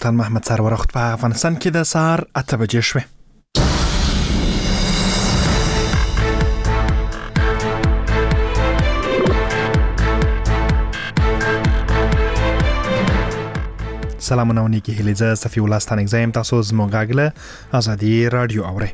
کپتان محمد سرور وخت په افغانستان کې د سهار 8 بجې شوه. سلامونه ونیکی هیله ز صفی الله ستانک زایم تاسو زموږ غاګله ازادي رادیو اوره.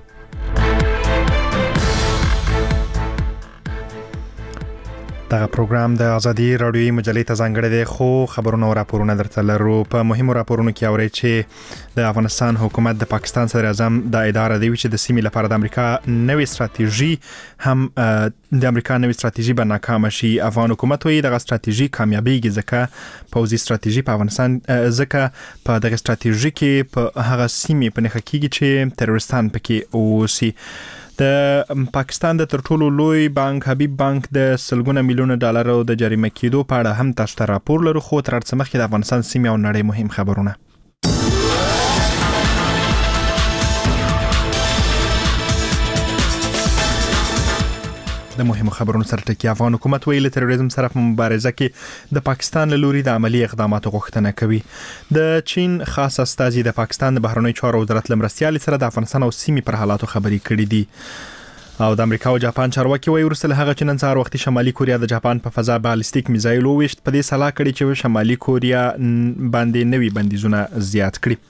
دغه پروګرام د ازادي رادیوي مجلې ته ځانګړی دی خو خبرونه او راپورونه درته لرو. په مهمو راپورونو کې اورئ چې د افغانستان حکومت د پاکستان صدر اعظم د اداره دی چې د سیمې لپاره د امریکا نوې ستراتیژي هم د امریکا نوې ستراتیژي به ناکام شي. افغان حکومت وایي دغه ستراتیژي کامیابیږي ځکه پوځي ستراتیژي په افغانستان ځکه په دغه ستراتیژي کې په هغه سیمې په نښه کېږي چې تروریستان پکې اوسي. د پاکستان د تر ټولو لوی بانک حبیب بانک د سلګونه میلیونه ډالرو د جریمه کېدو په اړه هم تاسو ته راپور لرو. خو تر څو مخکې د افغانستان سیمې او نړۍ مهم خبرونه. د مهمو خبرونو سره ټکی. افغان حکومت ویلي تروریزم سره په مبارزه کې د پاکستان له لوري د عملی اقداماتو غوښتنه کوي. د چین خاص استازي د پاکستان د بهرنیو چارو وزارت لمرستيال سره د افغانستان او سیمې پر حالاتو خبرې کړې دي. او د امریکا او جاپان چارواکي وایي ورسره هغه چې نن سهار وختي شمالي کوریا د جاپان په فضا بالستیک میزایل وویشت په دې سلا کړي چې شمالي کوریا باندې نوي بندیزونه زیات کړي.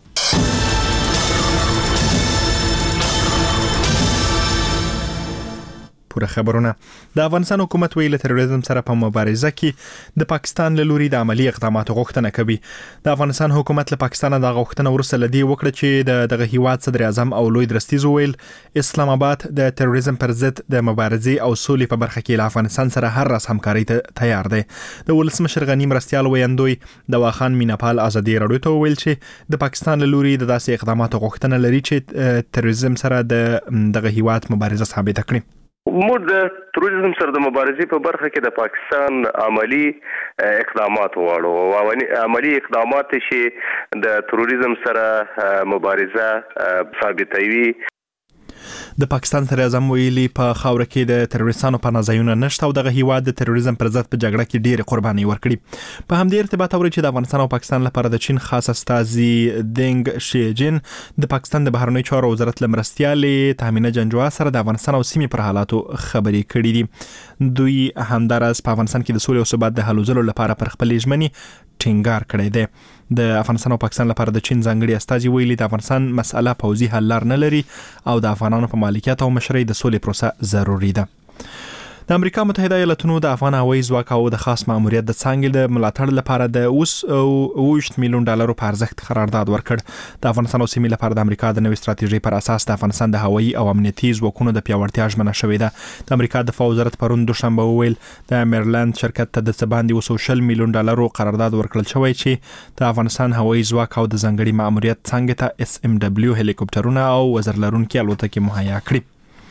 پوره خبرونه. د افغانستان حکومت ویل تروریزم سره په مبارزه کې د پاکستان له لوري د عملی اقداماتو غوښتنه کوي. د افغانستان حکومت له پاکستان د غوښتنه ورسره لدی وکړه چې دغه هیواد صدر اعظم او لوی درستیز ویل اسلام آباد د تروریزم پر ضد د مبارزې او سولې په برخه کې له افغانستان سره هر راز همکاري ته تیار دی. د ولسمشر غنی مرستيال ویندوی د واخان میناپال ازادي رادیو ته ویل چې د پاکستان له لوري د داسې اقداماتو غوښتنه لري چې تروریزم سره دغه هیواد مبارزه ثابت کړي. موږ د تروریزم سره د مبارزې په برخه کې د پاکستان عملی اقدامات غواړو او عملی اقدامات چې د تروریزم سره مبارزه ثابتوي. د پاکستان صدر اعظم ویلي په خاوره کې د تروریستانو پناهځایونه نشته او دغه هیواد د تروریزم پر ضد په جګړه کې ډېر قرباني ورکړي. په همدې ارتباط اوري چې د افغانستان او پاکستان لپاره د چین خاص استازي دنګ شیجن د پاکستان د بهرنیو چارو وزارت لمرستيال تامینه جنجوا سره د افغانستان او سیمې پر حالاتو خبرې کړې دي. دوی همدارس په افغانستان کې د سولې او ثبات د هلو ځلو لپاره پر خپل ژمنې ټینګار کړی دی. د افغانستان او پاکستان لپاره د چین ځانګړي استازي ویلي د افغانستان مسأله پوځي حل لار نه لري او د افغانانو په مالکیت او مشرۍ د سولې پروسه ضروري ده. د امریکا متحده ایالاتونو د افغان هوایي ځواک او د خاص ماموریت د څانګې د ملاتړ لپاره د 20 میلیون ډالرو په ارزښت قرارداد ورکړ. د افغانستان او سیمې لپاره د امریکا د نوې ستراتیژۍ پر اساس د افغانستان د هوایي او امنیتي ځواکونو د پیاوړتیا ژمنه شوې ده. د امریکا دفاع وزارت پرون دوشنبه ویل د میرلند شرکت ته د باندې 200 میلیون ډالرو قرارداد ورکړل شوی چې د افغانستان هوایي ځواک او د ځانګړي ماموریت څانګې ته SMW هلیکوپټرونه او وزر لرونکي الوتکې مهیا کړي.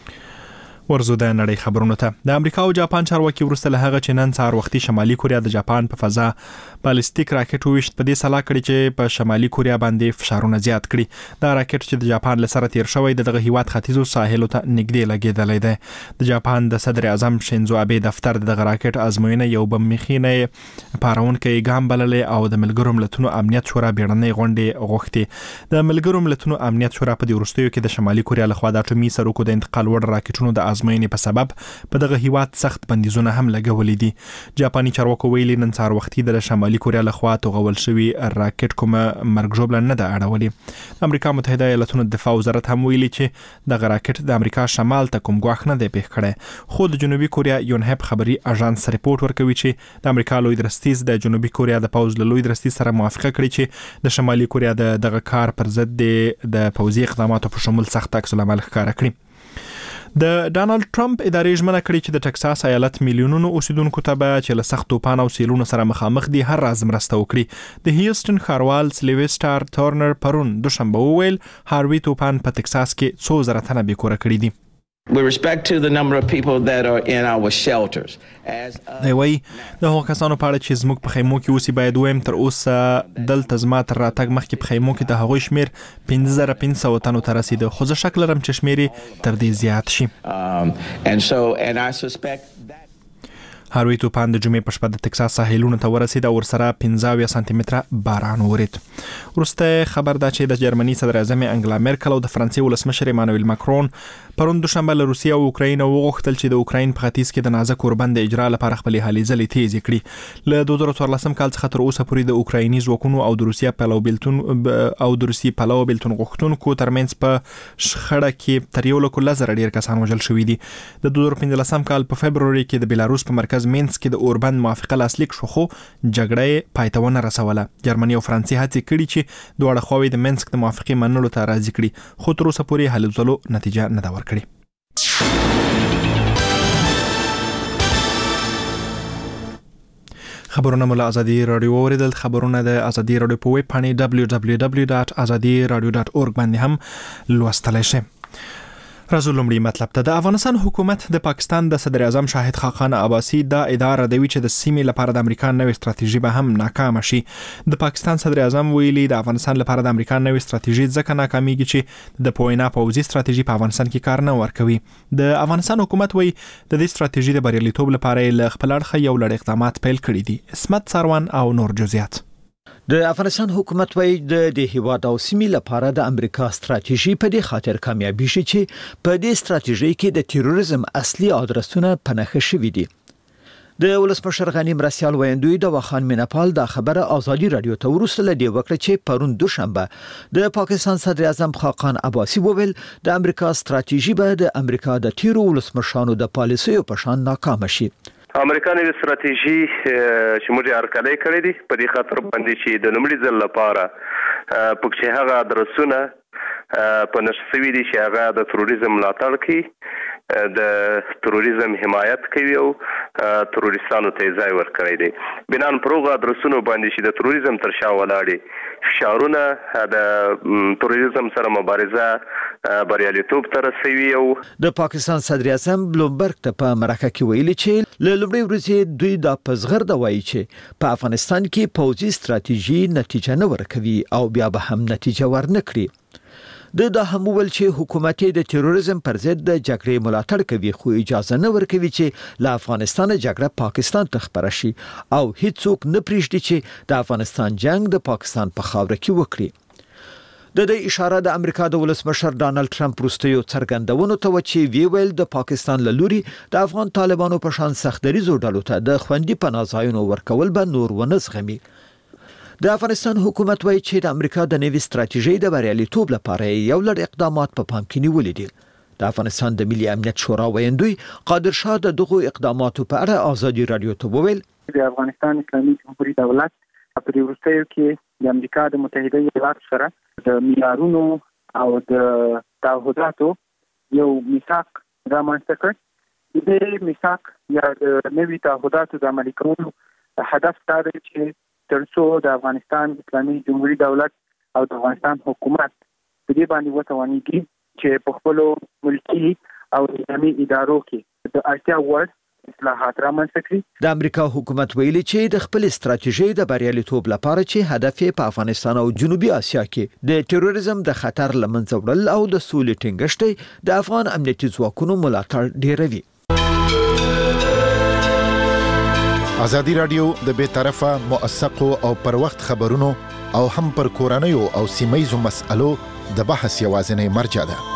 ورزو د نړۍ خبرونه ته. د امریکا او جاپان چارواکي ورسره هغه چې نن سهار وختي شمالي کوریا د جاپان په فضا بالستیک راکټ وویشت په دې سلا کړي چې په شمالي کوریا باندې فشارونه زیات کړي. دا راکټ چې د جاپان له سره تیر شوی دغه هیواد ختیځو ساحل ته نږدې لګیدلی دی. د جاپان د صدر اعظم شینزو ابه دفتر دغه راکټ ازموینه یو بم مخینه پارونکي ګام بللې او د ملګرو ملتونو امنیت شورا بیړنۍ غونډه غوښتي. د ملګرو ملتونو امنیت شورا په دې وروستیو کې د شمالي کوریا لخوا د اټومي سرکو د انتقال وړ راکټونو د ازموینې په سبب په دغه هیواد سخت بندیزونه هم لګولې دي. جاپاني چارواکو ویلي نن سهار وختي د شمالي کوریا لخوا توغول شوی راکټ کومه مرګ ژوبله نه ده اړولې. امریکا متحده ایالاتونو د دفاع وزارت هم ویلي چې دغه راکټ د امریکا شمال ته کوم ګواښ نه دی پېښ کړی. خو د جنوبي کوریا یونهپ خبري اژانس ریپورت ورکوي چې د امریکا لوی درستیز د جنوبي کوریا د پوز له لوی درستیز سره موافقه کړې چې د شمالي کوریا دغه کار پر ضد د پوځي اقداماتو په شمول سخت عکس العمل ښکاره کړی. د ډانلډ ټرمپ ادارې ژمنه کړې چې د ټکساس ایالت میلیونونو اوسیدونکو ته به چې له سخت طوفان او سیلونو سره مخامخ دي هر راز مرسته وکړي. د هیوستن ښاروال سیلویسټر تورنر پرون دوشنبه وویل هاروی طوفان په ټکساس کې 2,000 تنه بیکوره کړي دي. With respect to the number of people that are in our shelters, دی وای د هغو کسانو په اړه چې زموږ په خیمو کې اوسي باید وایم تر اوسه دلته زما تر راتګ مخکې په خیمو کې د هغوی شمیر 5500 تنو ته رسیده خو زه شک لرم چې شمیر تر دې زیات شي. and I suspect that هاروي طوفان د جمعې په شپه د ټکساس ساحلونو ته ورسید او ورسره 15 سانتي متره باران ورید. ورسته خبر دا چې د جرمني صدر اعظم انګلا مرکل او د فرانسې ولسمشر ایمانوئل ماکرون پرون دوشنبه له روسیې او اوکراین وغوښتل چې د اوکراین په ختیځ کې د نازک اوربند اجرا لپاره خپل هلې ځلې تیز کړي. له 2014 کال څخه تر اوسه پورې د اوکرایني ځواکونو او د روسیا پلو بیلتون غوښتونکو ترمنځ په شخړه کې تر 1,000 ډیر کسان وژل شوي دي. د 2015 کال په فبروري کې د بیلاروس په مرکز مینسک کې د اوربند موافقه لاسلیک شو، خو جګړه پای ته ونه رسوله. جرمني او فرانسې هڅې کړي چې دواړه خواوې د مینسک د موافقې منلو ته راضي کړي، خو تر اوسه پورې هلې ځلو نتیجه نه ده ورکړې. خبرونه مو له ازادي رادیو اوریدل. خبرونه د ازادي رادیو په ویب پاڼې www.azadiradio.org باندې هم لوستلای شئ. راځو لومړی مطلب ته. د افغانستان حکومت د پاکستان د صدر اعظم شاهد خاقان عباسي د اداره دوي چې د سیمې لپاره د امریکا نوې ستراتیژي به هم ناکام شي. د پاکستان صدر اعظم ویلي د افغانستان لپاره د امریکا نوې ستراتیژي ځکه ناکامېږي چې د پوینا پوځي ستراتیژي په افغانستان کې کار نه ورکوي. د افغانستان حکومت وایي د دې ستراتیژي د بریالیتوب لپاره له خپل اړخه یو لړ اقدامات پیل کړي دي. اسمت سروان او نور جزئیات. د افغانستان حکومت وایي د هیواد او سیمې لپاره د امریکا ستراتیژي په دې خاطر کامیابی شي چې په دې ستراتیژي کې د تروریزم اصلي ادرسونه پنهخه شوي دي. د ولسمشر غنی مرسیال ویندوی د وخان مینپال د خبره ازادي رادیو ته ورسله دی وکړه چې پرون دوشنبه د پاکستان صدر اعظم خاقان عباسي وویل د امریکا ستراتیژي به د امریکا د تیرو ولسمشرانو د پالیسیو په شان ناکام شي. امریکا نوې ستراتیژي چې موږ هرکلی کړی دي په دې خاطر باندې چې د لومړي ځل لپاره پکې هغه ادرسونه په نشوي دي چې هغه د تروریزم ملاتړ کوي، د تروریزم حمایت کوي او تروریستانو ته ځای ورکړی دی. بنان پروغه ادرسونو باندې چې د تروریزم تر شا ولاړ فشارونه د تروریزم سره مبارزه بریالیتوب ته رسوي. او د پاکستان صدر اعظم بلومبرګ ته په مرکه کې ویلي چې له لومړي ورځې دوی د پزغر د وایي چې په افغانستان کې پوځي ستراتیژي نتیجه نه ورکوي او بیا به هم نتیجه ورنکړي. د هم ول چې حکومت د تروریزم پر ضد د جګړې ملاتړ کوي، خو اجازه نه ورکوي چې له افغانستان جګړه پاکستان ته خپره شي او هیڅوک نه پریږدي چې د افغانستان جنگ د پاکستان په خاوره کې وکړي. د دې اشاره د امریکا د ولسمشر ډانلډ ټرمپ وروستیو څرګندونو ته و چې ویل د پاکستان له لوري د افغان طالبانو په شان سختدریزو ډلو ته د خوندي پناه ځایونو ورکول به نور ونه زغمي. د افغانستان حکومت وایي چې د امریکا د نوې ستراتیژۍ د بریالیتوب لپاره یو لړ اقدامات په پام کې نیولي دي. د افغانستان د ملي امنیت شورا ویندوی قادر شاه د دغو اقداماتو په اړه ازادي رادیو ته وویل د افغانستان اسلامي جمهوریت دولت په دې وروستیو کې د امریکا د متحده ایالاتو سره د معیارونو او د تعهداتو یو میثاق رامنځته کړ. دې میثاق یا د نوي تعهداتو د عملي کولو هدف دا دی چې ترڅو د افغانستان اسلامي جمهوریت دولت او د افغانستان حکومت په دې باندې وتوانیږي چې په خپل ملکي او اسلامي ادارو کې د اړتیا وړ اصلاحات رامنځته کړي. د امریکا حکومت ویلي چې د خپل ستراتیژۍ د بریالیتوب لپاره چې هدف یې په افغانستان او جنوبي اسیا کې د تروریزم د خطر لمنځه وړل او د سولې ټینګښت د افغان امنیتي ځواکونو ملاتړ ډیروي. ازادي رادیو د بې طرفه موثقو او پر وخت خبرونو او هم پر کورنیو او سیمایي مسألو د بحث یوازینی مرجع ده.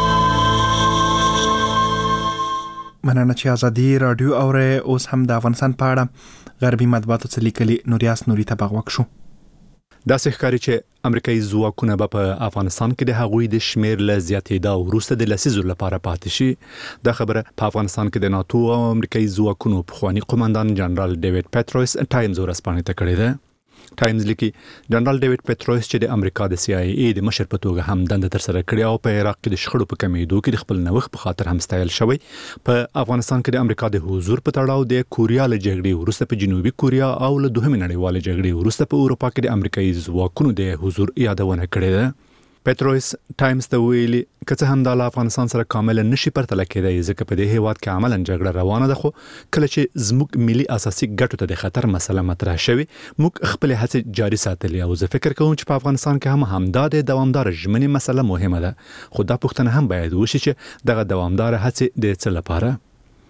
مننه چې ازادي رادیو اوره. اوس هم د افغانستان په اړه غربي مطبوعاتو څخه لیکلي نوریاس نوري ته بغوښ شو. دا ښکاري چې امریکایي ځواکونه په افغانستان کې د هغوی د شمیر له زیاتېدا وروسته د لسیزو لپاره پاتې شي. دا خبره په افغانستان کې د ناتو او امریکایي ځواکونو پخوانی قومندان جنرال ډیوډ پیټروس ټایمز ورسپانې ته کړې ده. ټایمز لیکي جنرال ډیوډ پیټروس چې د امریکا د سی آی ای د مشر په توګه هم دنده تر سره کړې او په عراق کې د شخړو په کمیدو کې د خپل نوښت په خاطر هم ستایل شوی. په افغانستان کې د امریکا د حضور په تړاو د کوریا له جګړې وروسته په جنوبي کوریا او له دوهمې نړیوالې جګړې وروسته په اروپا کې د امریکایي ځواکونو د حضور یادونه کړې ده. پیټروس ټایمز ته ویلي کله هم د افغانستان سره کامل نشي پرتله کېدای ځکه په دې هیواد کې عملاً جګړه روانه ده، خو کله چې زموږ ملي اساسي ګټو ته د خطر مسله مطرح شوي موږ خپل هڅې جاري ساتلې او زه فکر کوم چې په افغانستان کې هم د دوامدار ژمنې مسله مهمه ده، خو دا پوښتنه هم باید وشي چې دغه دوامدار هڅې د څه لپاره.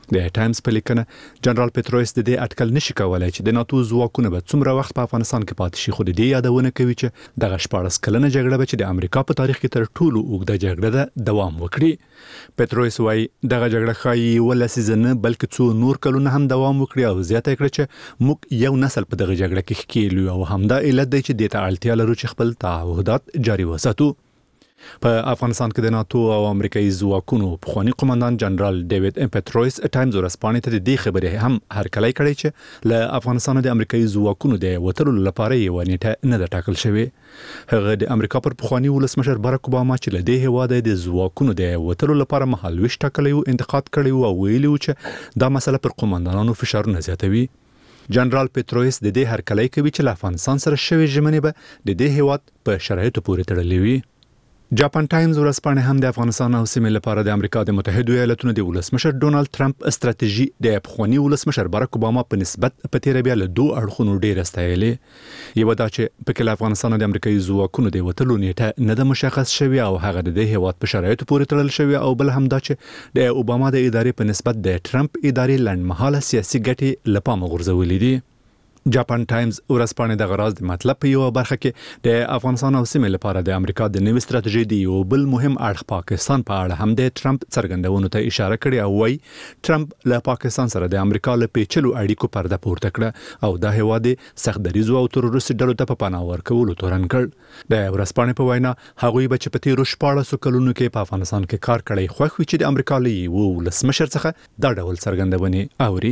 د ټایمز په لیکنه جنرال پتروس د دې اټکل نشي کولای چې د ناتو ځواکونه به څومره وخت په افغانستان کې پاتې شي، خو د دې یادونه کوي چې دغه 14 کلنه جګړه به چې د امریکا په تاریخ کې تر ټولو اوږده جګړه ده دوام وکړي. پتروس وايي دغه جګړه ښایي ولسي نه بلکې څو نور کلونه هم دوام وکړي او زیاته کړي چې موږ یو نسل په دغه جګړه کې ښکېلو او همدا علت دی چې د ته اړتیا لرو چې خپل تعهدات جاري وساتو. په افغانستان کې د ناتو او امریکایي ځواکونو پخوانی قومندان جنرال ډیوډ پتروس ټایمز ورسپانې ته د دې خبرې هم هرکلی کړی چې له افغانستان د امریکایي ځواکونو د وټلو لپاره یو نیټه نه ده ټاکل شوې. هغه د امریکا پر پخوانی ولسمشر باراک اوباما چې له دې هواده د ځواکونو د وټلو لپاره مهالويش ټاکلی او انتقاد کړی او ویلي چې دا مسله پر قومندانانو فشارونه زیاتوي. جنرال پتروس د دې هرکلی کوي چې له افغانستان سره شوی ژمنې به د دې هواد په شرایطو پورې تړلې وي. جاپان ټایمز ورسپانې هم د افغانستان او سیمې لپاره د امریکا د متحده ایالاتونو د ولسمشر ډونالد ټرمپ استراتیژي د پخوانی ولسمشر باراک اوباما په نسبت په تیر بیا له دوه اړخونو ډیر استایلې. یو دا چې په کې افغانستان د امریکایي ځواکونو د وټلو نیټه نه د مشخص شوی او هغه د دې هواد په شرایطو پورې تړل شوی او بل هم دا چې د اوباما د ادارې په نسبت د ټرمپ ادارې لنډمهاله سیاسي ګټې لپاره غورځولې دي. جاپان ټایمز ورسپانې د غراض د مطلب په یو برخه کې د افغانستان او سیمې لپاره د امریکا د نوې ستراتیژي دی یو بل مهم اړخ پاکستان په اړه هم د ټرمپ څرګندونو ته اشاره کړې او وايي ټرمپ له پاکستان سره د امریکا له پیچلو اړیکو پرده پورته کړه او د هواد سخت دریزو او تروریستي ډلو ته په پناه ورکولو تورن کړ. د ورسپانې په وینا هغوی به چې په تیرو 14 کلونو کې په افغانستان کې کار کړی خوښ وي چې د امریکا له ولسمشر څخه دا ډول څرګندونې اوري.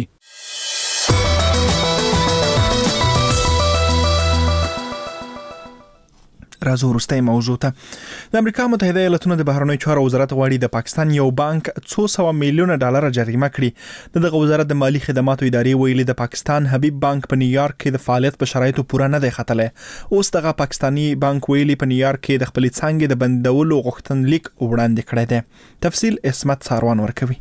راځو وروستۍ موضوع ته. د امریکا متحده ایالاتونو د بهرنیو چارو وزارت غواړي د پاکستان یو بانک 200 میلیونه ډالر جریمه کړي. دغه وزارت د مالی خدماتو ادارې ویلي د پاکستان حبیب بانک په نیویارک کې د فعالیت په شرایطو پوره نه دی ختلی. اوس دغه پاکستانی بانک ویلي په نیویارک کې د خپل څنګه د بندولو غوښتنلیک وړاندې کړی دی. تفصیل اسمت ساروان ورکوي.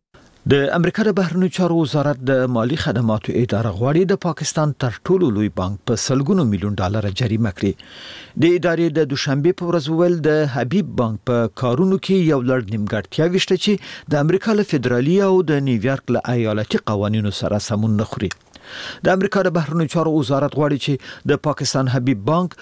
د امریکا د بهرنیو چارو وزارت د مالی خدماتو اداره غواړي د پاکستان تر ټولو لوی بانک په سلګونو میلیون ډالر جریمه کړي. د ادارې د دوشنبه په ورځ ویل د حبیب بانک په کارونو کې یو لړ نیمګړتیاوې شته چې د امریکا له فدرالي او د نیویارک له ایالتي قوانینو سره سمون نه خوري. د امریکا د بهرنیو چارو وزارت غواړي چې د پاکستان حبیب بانک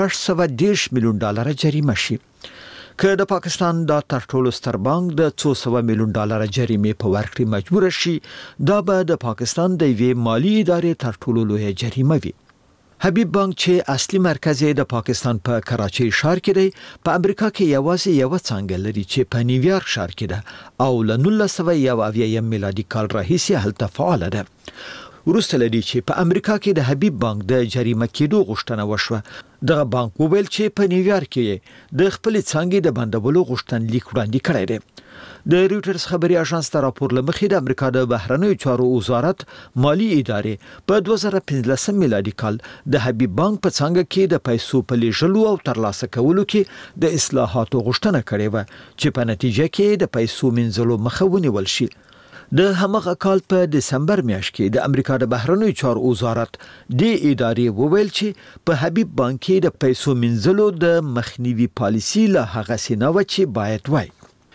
610 میلیون ډالر جریمه شي. که د پاکستان د تر ټولو ستر بانک د 200 میلیون ډالر جریمې په ورکړې مجبور شي، دا به د پاکستان د وی مالی ادارې تر ټولو لوی جریمه وي. حبیب بانک چې اصلي مرکز یې د پاکستان په کراچۍ ښار کې دی، په امریکا کې یوازې یو څنګه لري چې په نیویارک ښار کې ده او له 1991 میلادي کال راهیسې هلته فعال ده. وروسته لري چې په امریکا کې د حبیب بانک د جریمه کېدو غوښتنه وشوه. دغه بانک وویل چې په نیویارک کې د خپل څنګه د بندولو غوښتنلیک وړاندې کړی دی. د رويټرز خبري اژانس ته راپور لمخې د امریکا د بهرنیو چارو وزارت مالی ادارې په 2015 میلادي کال د حبیب بانک په څنګه کې د پیسو په لیږلو او ترلاسه کولو کې د اصلاحاتو غوښتنه کړې و چې په نتیجه کې د پیسو منځلو مخه ونیول شي. د همغه کال په دسمبر میاشت کې د امریکا د بهرنیو چارو وزارت د ادارې وویل چې په حبیب بانک کې د پیسو منځلو د مخنیوي پالیسي له هغه سیناوه چې باید وای.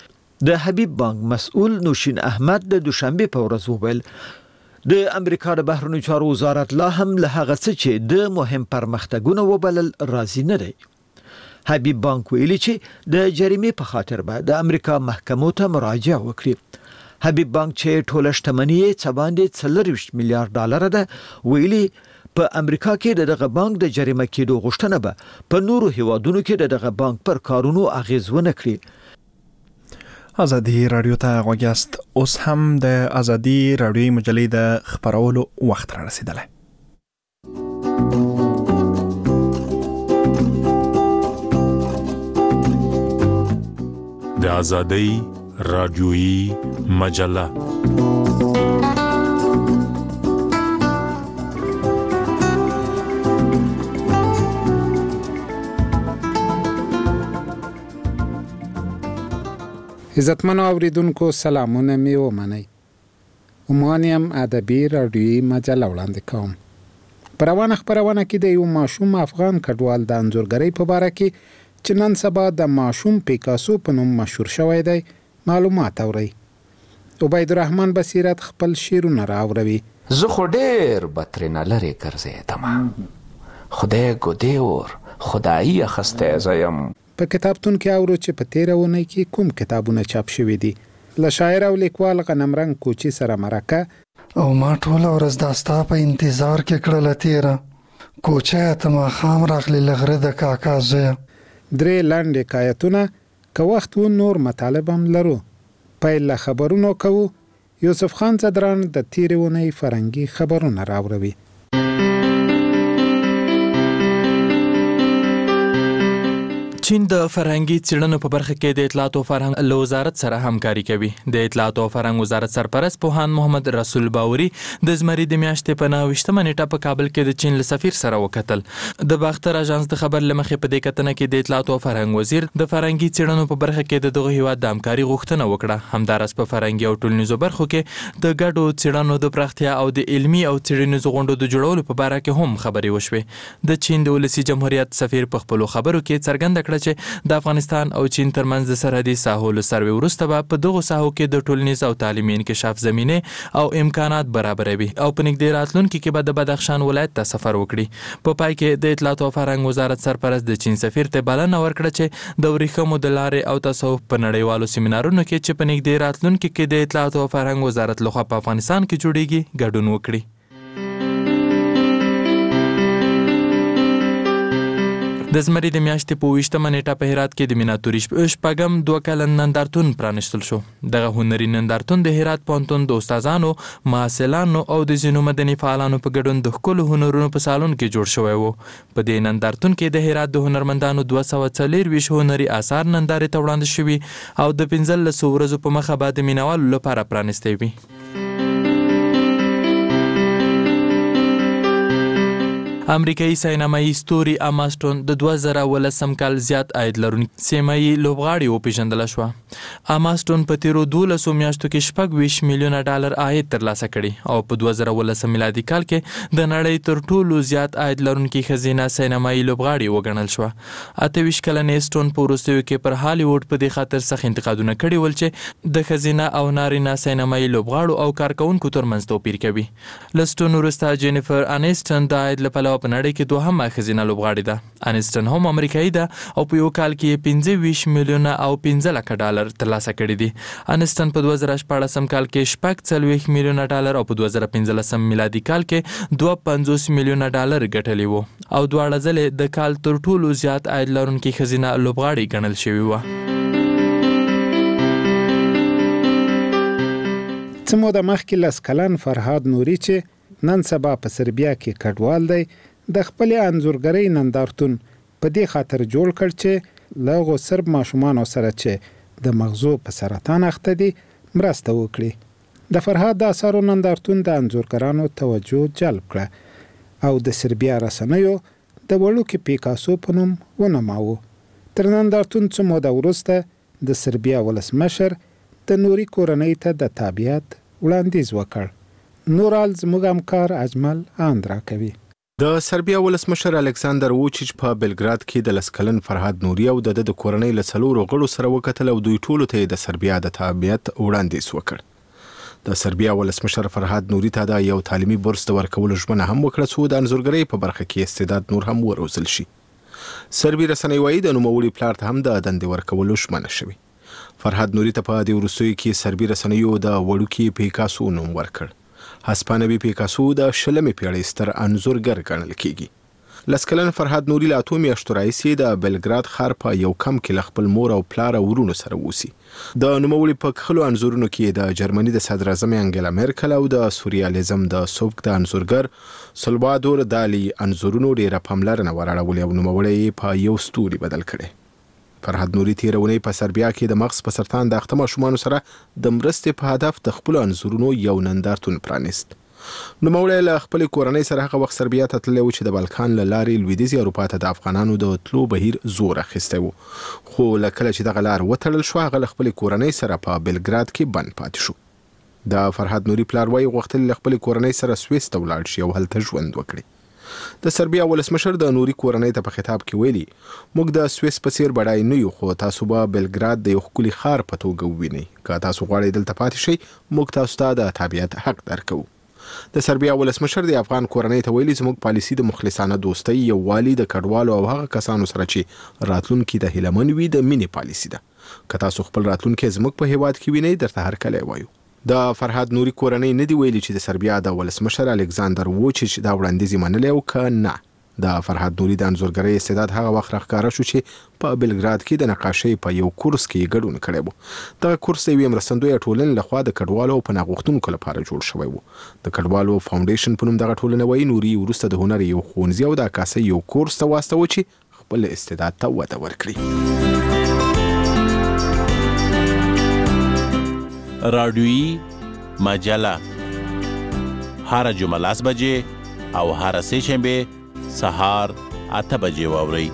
د حبیب بانک مسؤل نوشین احمد د دوشنبه په ورځ وویل د امریکا د بهرنیو چارو وزارت لا هم له هغه څه چې د مهم پرمختګونو وبلل راضي نه دی. حبیب بانک ویلي چې د جریمې په خاطر به د امریکا محکمو ته مراجعه وکړي. حبیب بانک چې ټوله شتمنۍ څه باندې 40 میلیارډ ډالر ده، ویلي په امریکا کې دغه بانک د جریمه کېدو غوښتنه به په نورو هیوادونو کې دغه بانک پر کارونو اغیز ونه کړي. ازادي رادیو ته غوږیاست. اوس هم د ازادي رادیو مجلې د خبرولو وخت را رسیدلی. د ازادي رادیویی مجله. عزتمنو اوریدونکو سلامونه می ومنئ. عمانیم ادبی رادیویی مجله وړاندې کوم. په روانه خبرونه کې د یو ماشوم افغان کډوال د انځورګرۍ په اړه کې چې نن سبا د ماشوم پیکاسو په نوم مشهور شوی دی معلومات اورئ. عبید الرحمن بصیرت خپل شعرونه راوړوي. زه خو ډېر بترنه لرې ګرځېدم، خدای ګدور خدایي اخستی زه یم. په کتابتون کې اورو چې په تیره اونۍ کې کوم کتابونه چاپ شوي دي. له شاعر او لیکوال غنمرنګ کوچي سره مرکه. او ما ټوله ورځ دا ستا په انتظار کې کړله تیره، کوچی ته ماښام راغلی له غره د کاکا زویه. 3 لنډ حکایتونه، که وخت و نور مطالب هم لرو. پیل له خبرونو کوو. یوسف خان زدران د تیرې اونۍ فرهنګي خبرونه راوړوي. چین د فرهنګي څېړنو په برخه کې د اطلاعات او فرهنګ له وزارت سره همکاري کوي. د اطلاعات او فرهنګ وزارت سرپرست پوهاند محمد رسول باوري د زمري د میاشتې په 29مه نیټه په کابل کې د چین له سفیر سره وکتل. د باختر اژانس د خبر لمخې په دې کتنه کې د اطلاعات او فرهنګ وزیر د فرهنګي څېړنو په برخه کې د دغه هیواد د همکاري غوښتنه وکړه. همدارس په فرهنګي او ټولنیزو برخو کې د ګډو څېړنو د پراختیا او د علمي او څېړنیزو غونډو د جوړولو په اړه کې هم خبرې وشوې. د چین د ولسی جمهوریت سفیر په خپل خبرو کې څرګنده کړه چې د افغانستان او چین ترمنځ د سرحدي ساحو له سروې وروسته به په دغو ساحو کې د ټولنیز او تعلیمي انکشاف زمینه او امکانات برابروي او په نږدې راتلونکي کې به د بدخشان ولایت ته سفر وکړي. په پای کې د اطلاعات او فرهنګ وزارت سرپرست د چین سفیر ته بلنه ورکړه چې د ورېښمو د لارې او تصوف په نړیوالو سیمینارونو کې چې په نږدې راتلونکي کې د اطلاعات او فرهنګ وزارت لخوا په افغانستان کې جوړیږي ګډون وکړي. د زمري د میاشتې په 28مه نیټه په هرات کې د میناتوري شپږم 2 کلن نندارتون پرانیستل شو. دغه هنري نندارتون د هرات پوهنتون د استادانو، محصلانو او د ځینو مدني فعالانو په ګډون د ښکلو هنرونو په سالون کې جوړ شوی و. په دې نندارتون کې د هرات د هنرمندانو 240 هنري آثار نندارې ته وړاندې شوي او د 15 ورځو په مخه به د مینوالو لپاره پرانیستی وي. امریکایي سینمایي ستوري اما سټون د 2018 کال زیات عاید لرونکي سیمایي لوبغاړي وپېژندل شوه. اما سټون په تیرو 12 میاشتو کې $26 میلیونه عاید ترلاسه کړي او په 2018 میلادي کال کې د نړۍ تر ټولو زیات عاید لرونکي ښځینه سینمایي لوبغاړي وګڼل شوه. 28 کلنې سټون په وروستیو کې پر هالیوډ په دې خاطر سخت انتقادونه کړي ول چې د ښځینه او نارینه سینمایي لوبغاړو او کارکونکو ترمنځ توپیر کوي. له سټون وروسته جینیفر انیسټن د عاید لپاره په نړۍ کې دوهمه ښځینه لوبغاړې ده. انیسټن هم امریکایي ده او په یو کال کې $25 میلیونه او $15 لک ترلاسه کړي دي. انیسټن په 2014 کال کې $40 میلیونه او په 2015 میلادي کال کې $52 میلیونه ګټلي وو او دواړه ځلې د کال تر ټولو زیات عاید لرونکي ښځینه لوبغاړې ګڼل شوې وه. څه موده مخکې 10 کلن فرهاد نوري چې نن سبا په سربیا کې کډوال دی د خپل انځورګرۍ نندارتون په دې خاطر جوړ کړ چې له غو سرب ماشومانو سره چې د مغزو په سرطان اخته دي مرسته وکړي. د فرهاد د اثارو نندارتون د انځورګرانو توجه جلب کړه او د سربیا رسنیو د وړوکي پیکاسو په نوم ونماوه. تر نندارتون څه موده وروسته د سربیا ولسمشر د نوري کورنۍ ته د تابعیت وړاندیز وکړ. نورال زموږ همکار اجمل آندرا کوي. د سربیا ولسمشر الکساندر ووچیچ په بلګراد کې د 10 کلن فرهاد نوري او د کورنۍ له 4 غړو سره وکتل او دوی ټولو ته د سربیا د تابعیت وړاندیز وکړ. د سربیا ولسمشر فرهاد نوري ته د یو تعلیمي بورس د ورکولو ژمنه هم وکړه چې د انځورګرۍ په برخه کې استعداد نور هم وروزل شي. سربي رسنۍ وايي د نوموړي پلار ته هم د دندې ورکولو ژمنه شوې. فرهاد نوري ته په دې وروستیو کې سربي رسنیو د وړوکي پیکاسو نوم ورکړ. هسپانوي پیکاسو د 20مې پیړۍ ستر انځورګر ګڼل کیږي. 10 کلن فرهاد نوري له 8 میاشتو راهیسې د بلګراد ښار په یو کم کې له خپل مور او پلار او ورونو سره اوسي. د نوموړي په کښلو انځورونو کې د جرمني د صدر اعظم انګلا میرکل او د سوریالیزم د سوبک د انځورګر سلوادور دالی انځورونو ډیره پاملرنه وراړولې او نوموړی په یو ستوري بدل کړي. فرهاد نوري تیرونی په سربیا کې د مغز په سرطان د اخته ماشومانو سره د مرستې په هدف د خپل انځورونو یو نندارتون پرانیست. نوموړی له خپل کورنۍ سره هغه وخت سربیا ته تللی و چې د بالکان له لارې لویدیځې اروپا ته د افغانانو د تلو بهیر زور اخیستی و، خو له کله چې دغه لار وتړل شو هغه له خپل کورنۍ سره په بلګراد کې بند پاتې شو. د فرهاد نوري پلار وایي غوښتل له خپل کورنۍ سره سویس ته ولاړ شي او هلته ژوند وکړي. د سربیا ولسمشر د نوري کورنۍ ته په خطاب کې ویلي موږ د سویس په څیر بډای نه یو خو تاسو به بلګراد د یو ښکلي ښار په توګه ووینئ که تاسو غواړئ دلته پاتې شئ موږ تاسو ته د تابعیت حق درکوو. د سربیا ولسمشر د افغان کورنۍ ته ویلي زموږ پالیسي د مخلصانه دوستۍ یووالي د کډوالو او هغه کسانو سره چې راتلونکي د هیلمن وي د مینې پالیسي ده. که تاسو خپل راتلونکي زموږ په هیواد کې وینئ درته هرکلی وایو. د فرهاد نوري کورنۍ نه دی ویلي چې د سربیا د ولسمشر الکساندر ووچیچ دا وړاندیز منلی او که نه. د فرهاد نوري د انځورګرۍ استعداد هغه وخت راښکاره شو چې په بلګراد کې د نقاشۍ په یو کورس کې ګډون کړی و. دغه کورس د یوې مرستندویه ټولنې لخوا د کډوالو او پناه غوښتونکو لپاره جوړ شوی و. د کډوالو فاونډیشن په نوم دغه ټولنه وایي نوري وروسته د هنر یو ښوونځي او د عکاسۍ یو کورس ته واستوه چې خپل استعداد ته وده ورکړي. رادیویی مجله هر جمعه 10 بجې او هر سه شنبه سهار 8 بجې واورئ.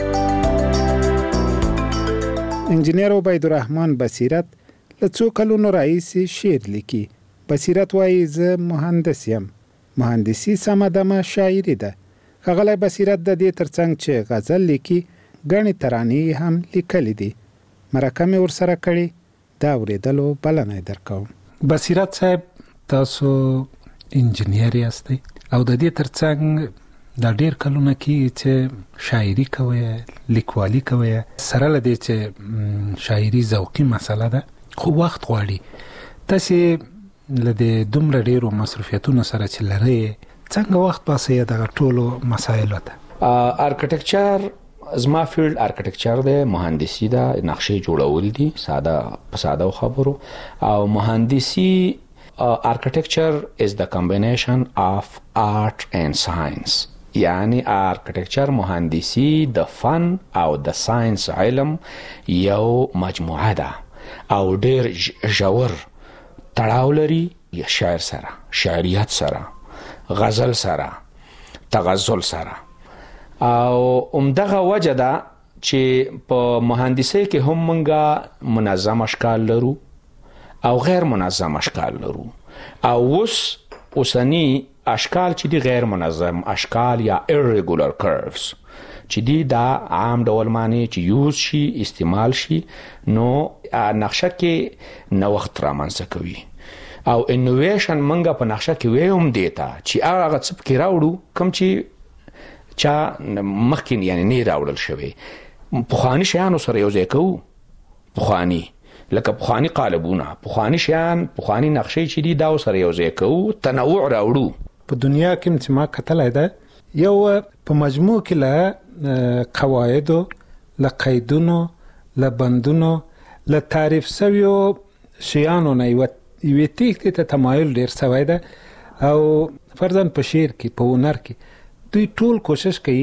انجینیر عبید الرحمن بصیرت له څو کلونو راهیسې شعر لیکي. بصیرت وایي زه مهندس یم. مهندسي سمه دمه شاعري ده. ښاغلی بصیرت د دې ترڅنګ چې غزل لیکي ګڼې ترانې هم لیکلې دي. مرکه مې ورسره کړې دا اورېدلو بلنه درکوم. بصیرت صاحب تاسو انجینیر یاستئ او د دې ترڅنګ دا ډیر کلونه کې چې شاعري کوي لیکوالي کوي سره لدی چې شاعري ذوقي مسله ده خو وخت غواړي. تاسو لدی دومره ډیرو مصرفیتونو سره چې لري څنګه وخت پاسه دغه ټولو مسایلو ته؟ ارکیټیکچر زما فیلډ ارکیټیکچر دی، مهندسي ده، نقشې جوړول دي ساده خبرو. او مهندسي architecture is the combination of art and science. یعنی ارکیټیکچر مهندسي د فن او د ساينس علم یو مجموعه ده او ډیر ژور تړاو لري شاعر سره، شاعریت سره، غزل سره، تغزل سره. او همدغه وجه ده چې په مهندسي کې هم موږ منظم اشکال لرو او غیر منظم اشکال لرو. او اوسنی اشکال چې دی غیر منظم اشکال یا irregular curves چې دی دا عام ډول معنی چې یوز شي استعمال شي نو نقشه کې نوښت رامنځته کوي. او انوویشن منګه په نقشه کې ویم دیتا چې هغه څه کې راوړو کوم چې چا مخکې یعنی نه راوړل شوی. پخوانی شیانو سره یو ځای کوو، پخوانی لکه پخوانی قالبونه، پخوانی شیان، پخوانی نقشې چې دی دا سره یو ځای کوو، تنوع راوړو. په دنیا کې چې ما کتلای ده یو په مجموع کې له قواعدو، له قیدونو، له بندونو، له تعریف شویو شیانو نه یوې تیښتې ته تمایل ډیر شوی ده. او فرضاً په شعر کې، په هنر کې دوی ټول کوشش کوي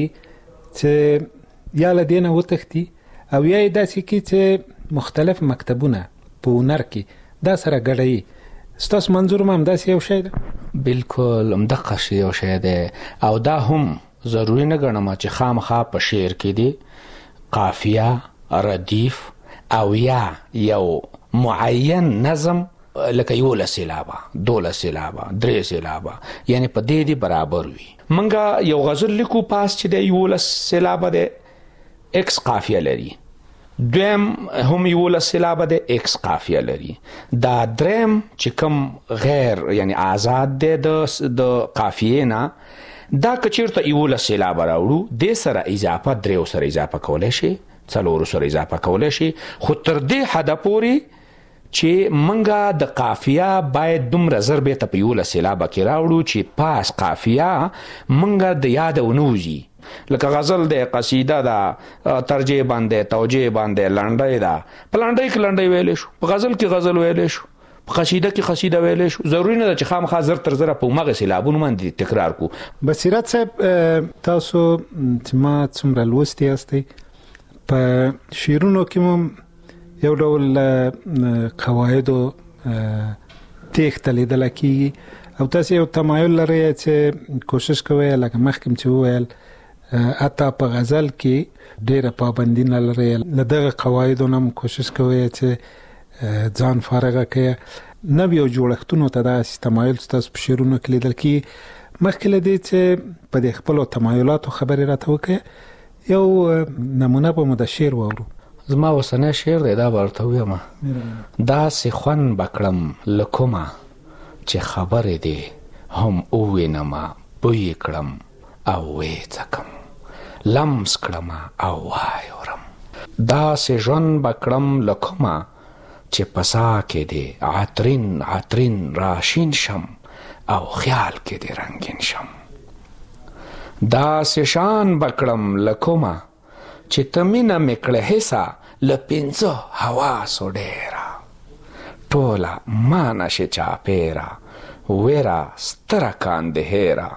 چې یا له دې نه وتښتي او یا یې داسې کوي چې مختلف مکتبونه په هنر کې دا سره ګډوي. ستاسو منظور هم همداسې یو شی ده؟ بالکل همدغه شی یو شی ده. او دا هم ضروري نه ګڼم چې خامخا په شعر کې دی قافیه، ردیف او یا یو معین نظم لکه 11 سیلابه، 12 سیلابه، 3 سیلابه، یعنی په دې دی برابر وي. منګه یو غزل لیکو پاس چې دی 11 سیلابه ده ایکس قافیه لري، دویم هم 11 سیلابه ده ایکس قافیه لري. دا دریم چې کوم غیر یعنی آزاد ده د قافیه نه دا کچیرته 11 سیلابه راوړو د سره اضافه 3 سره اضافه کولای شي، 4 سره اضافه کولای شي، خو تر دې حد پورې چې منګه د قافیه باید دومره ضربه ته په 11 سیلابه کې راوړو چې پاس قافیه منګه د یاد ونوزي. لکه غزل ده، قصیده ده، ترجیح باندې، توجیه باندې، لنډی ده. په لنډی کې لنډی ویلی شو، په غزل کې غزل ویلی شو، په قصیده کې قصیده ویلی شو. ضروري نه ده چې خامخا زر تر زره په همغه سیلابونو باندې تکرار کو. بصیرت صاحب تاسو چې ما څومره لوستی یاستئ په شعرونو کې هم یو ډول قواعدو تیښته لیدله کېږي او تاسو یو تمایل لرئ چې کوشش کوئ لکه مخکې چې وویل حتی په غزل کې ډیره پابندي نه لري، له دغه قواعدو نه هم کوشش کوئ چې ځان فارغه کړئ. نویو جوړښتونو ته داسې تمایل ستاسو په شعرونو کې لیدل کېږي. مخکې له دې چې په دې خپلو تمایلاتو خبرې راته وکړې، یو نمونه به مو د شعر واورو. زما اوسنی شعر دی، دا به ورته ووایم. داسې خوند به کړم له کومه چې خبرې دې هم ووینمه، بوی کړم او ویې څکم، لمس کړم او وایورم. داسې ژوند به کړم له کومه چې په ساه کې دې عطرین عطرین راشین شم او خیال کې دې رنگین شم. داسې شان به کړم له کومه چې ته مینه مې کړې حصه له 5 حواسو ډېره، ټوله ما نشي چاپېره ویره ستره کاندې هېره.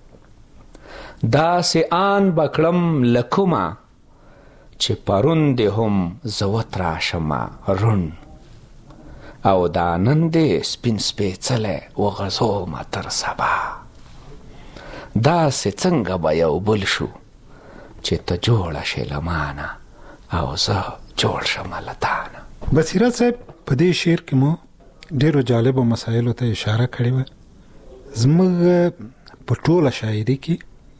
داسې آن به کړم له کومه چې پرون دې هم زه وتراشمه روڼ، او دا نن دې سپین سپېڅلی وغځومه تر سبا. داسې څنګه به یو بل شو چې ته جوړه شې له مانه او زه جوړ شم له تانه. بصیرت صاحب، په دې شعر کې مو ډېرو جالبو مسایلو ته اشاره کړې وه. زموږ په ټوله شاعري کې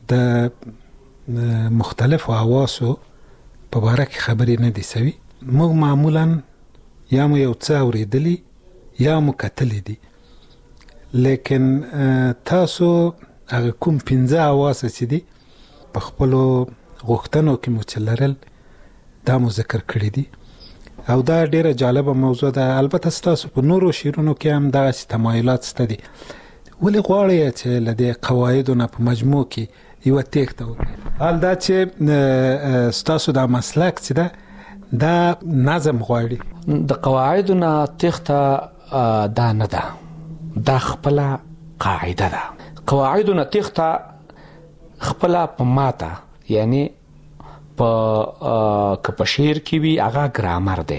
د مختلفو حواسو په باره کې خبرې نه دي سوي. موږ معمولا یا مو یو څه اورېدلي یا مو کتلي دي، لیکن تاسو هغه کوم 15 حواس چې دي په خپلو غوښتنو کې مو چې لرل دا مو ذکر کړي دي، او دا ډیره جالبه موضوع ده. البته ستاسو په نورو شعرونو کې هم دغسې تمایلات شته دي. ولې غواړئ چې له دې قواعدو نه په مجموع کې یوه تېښته وکړئ؟ حال دا چې ستاسو دا مسلک چې ده دا نظم غواړي. د قواعدو نه تېښته دا نه ده، دا خپله قاعده ده. قواعدو نه تېښته خپله په ماته، یعنی که په شعر کې وي هغه ګرامر دی،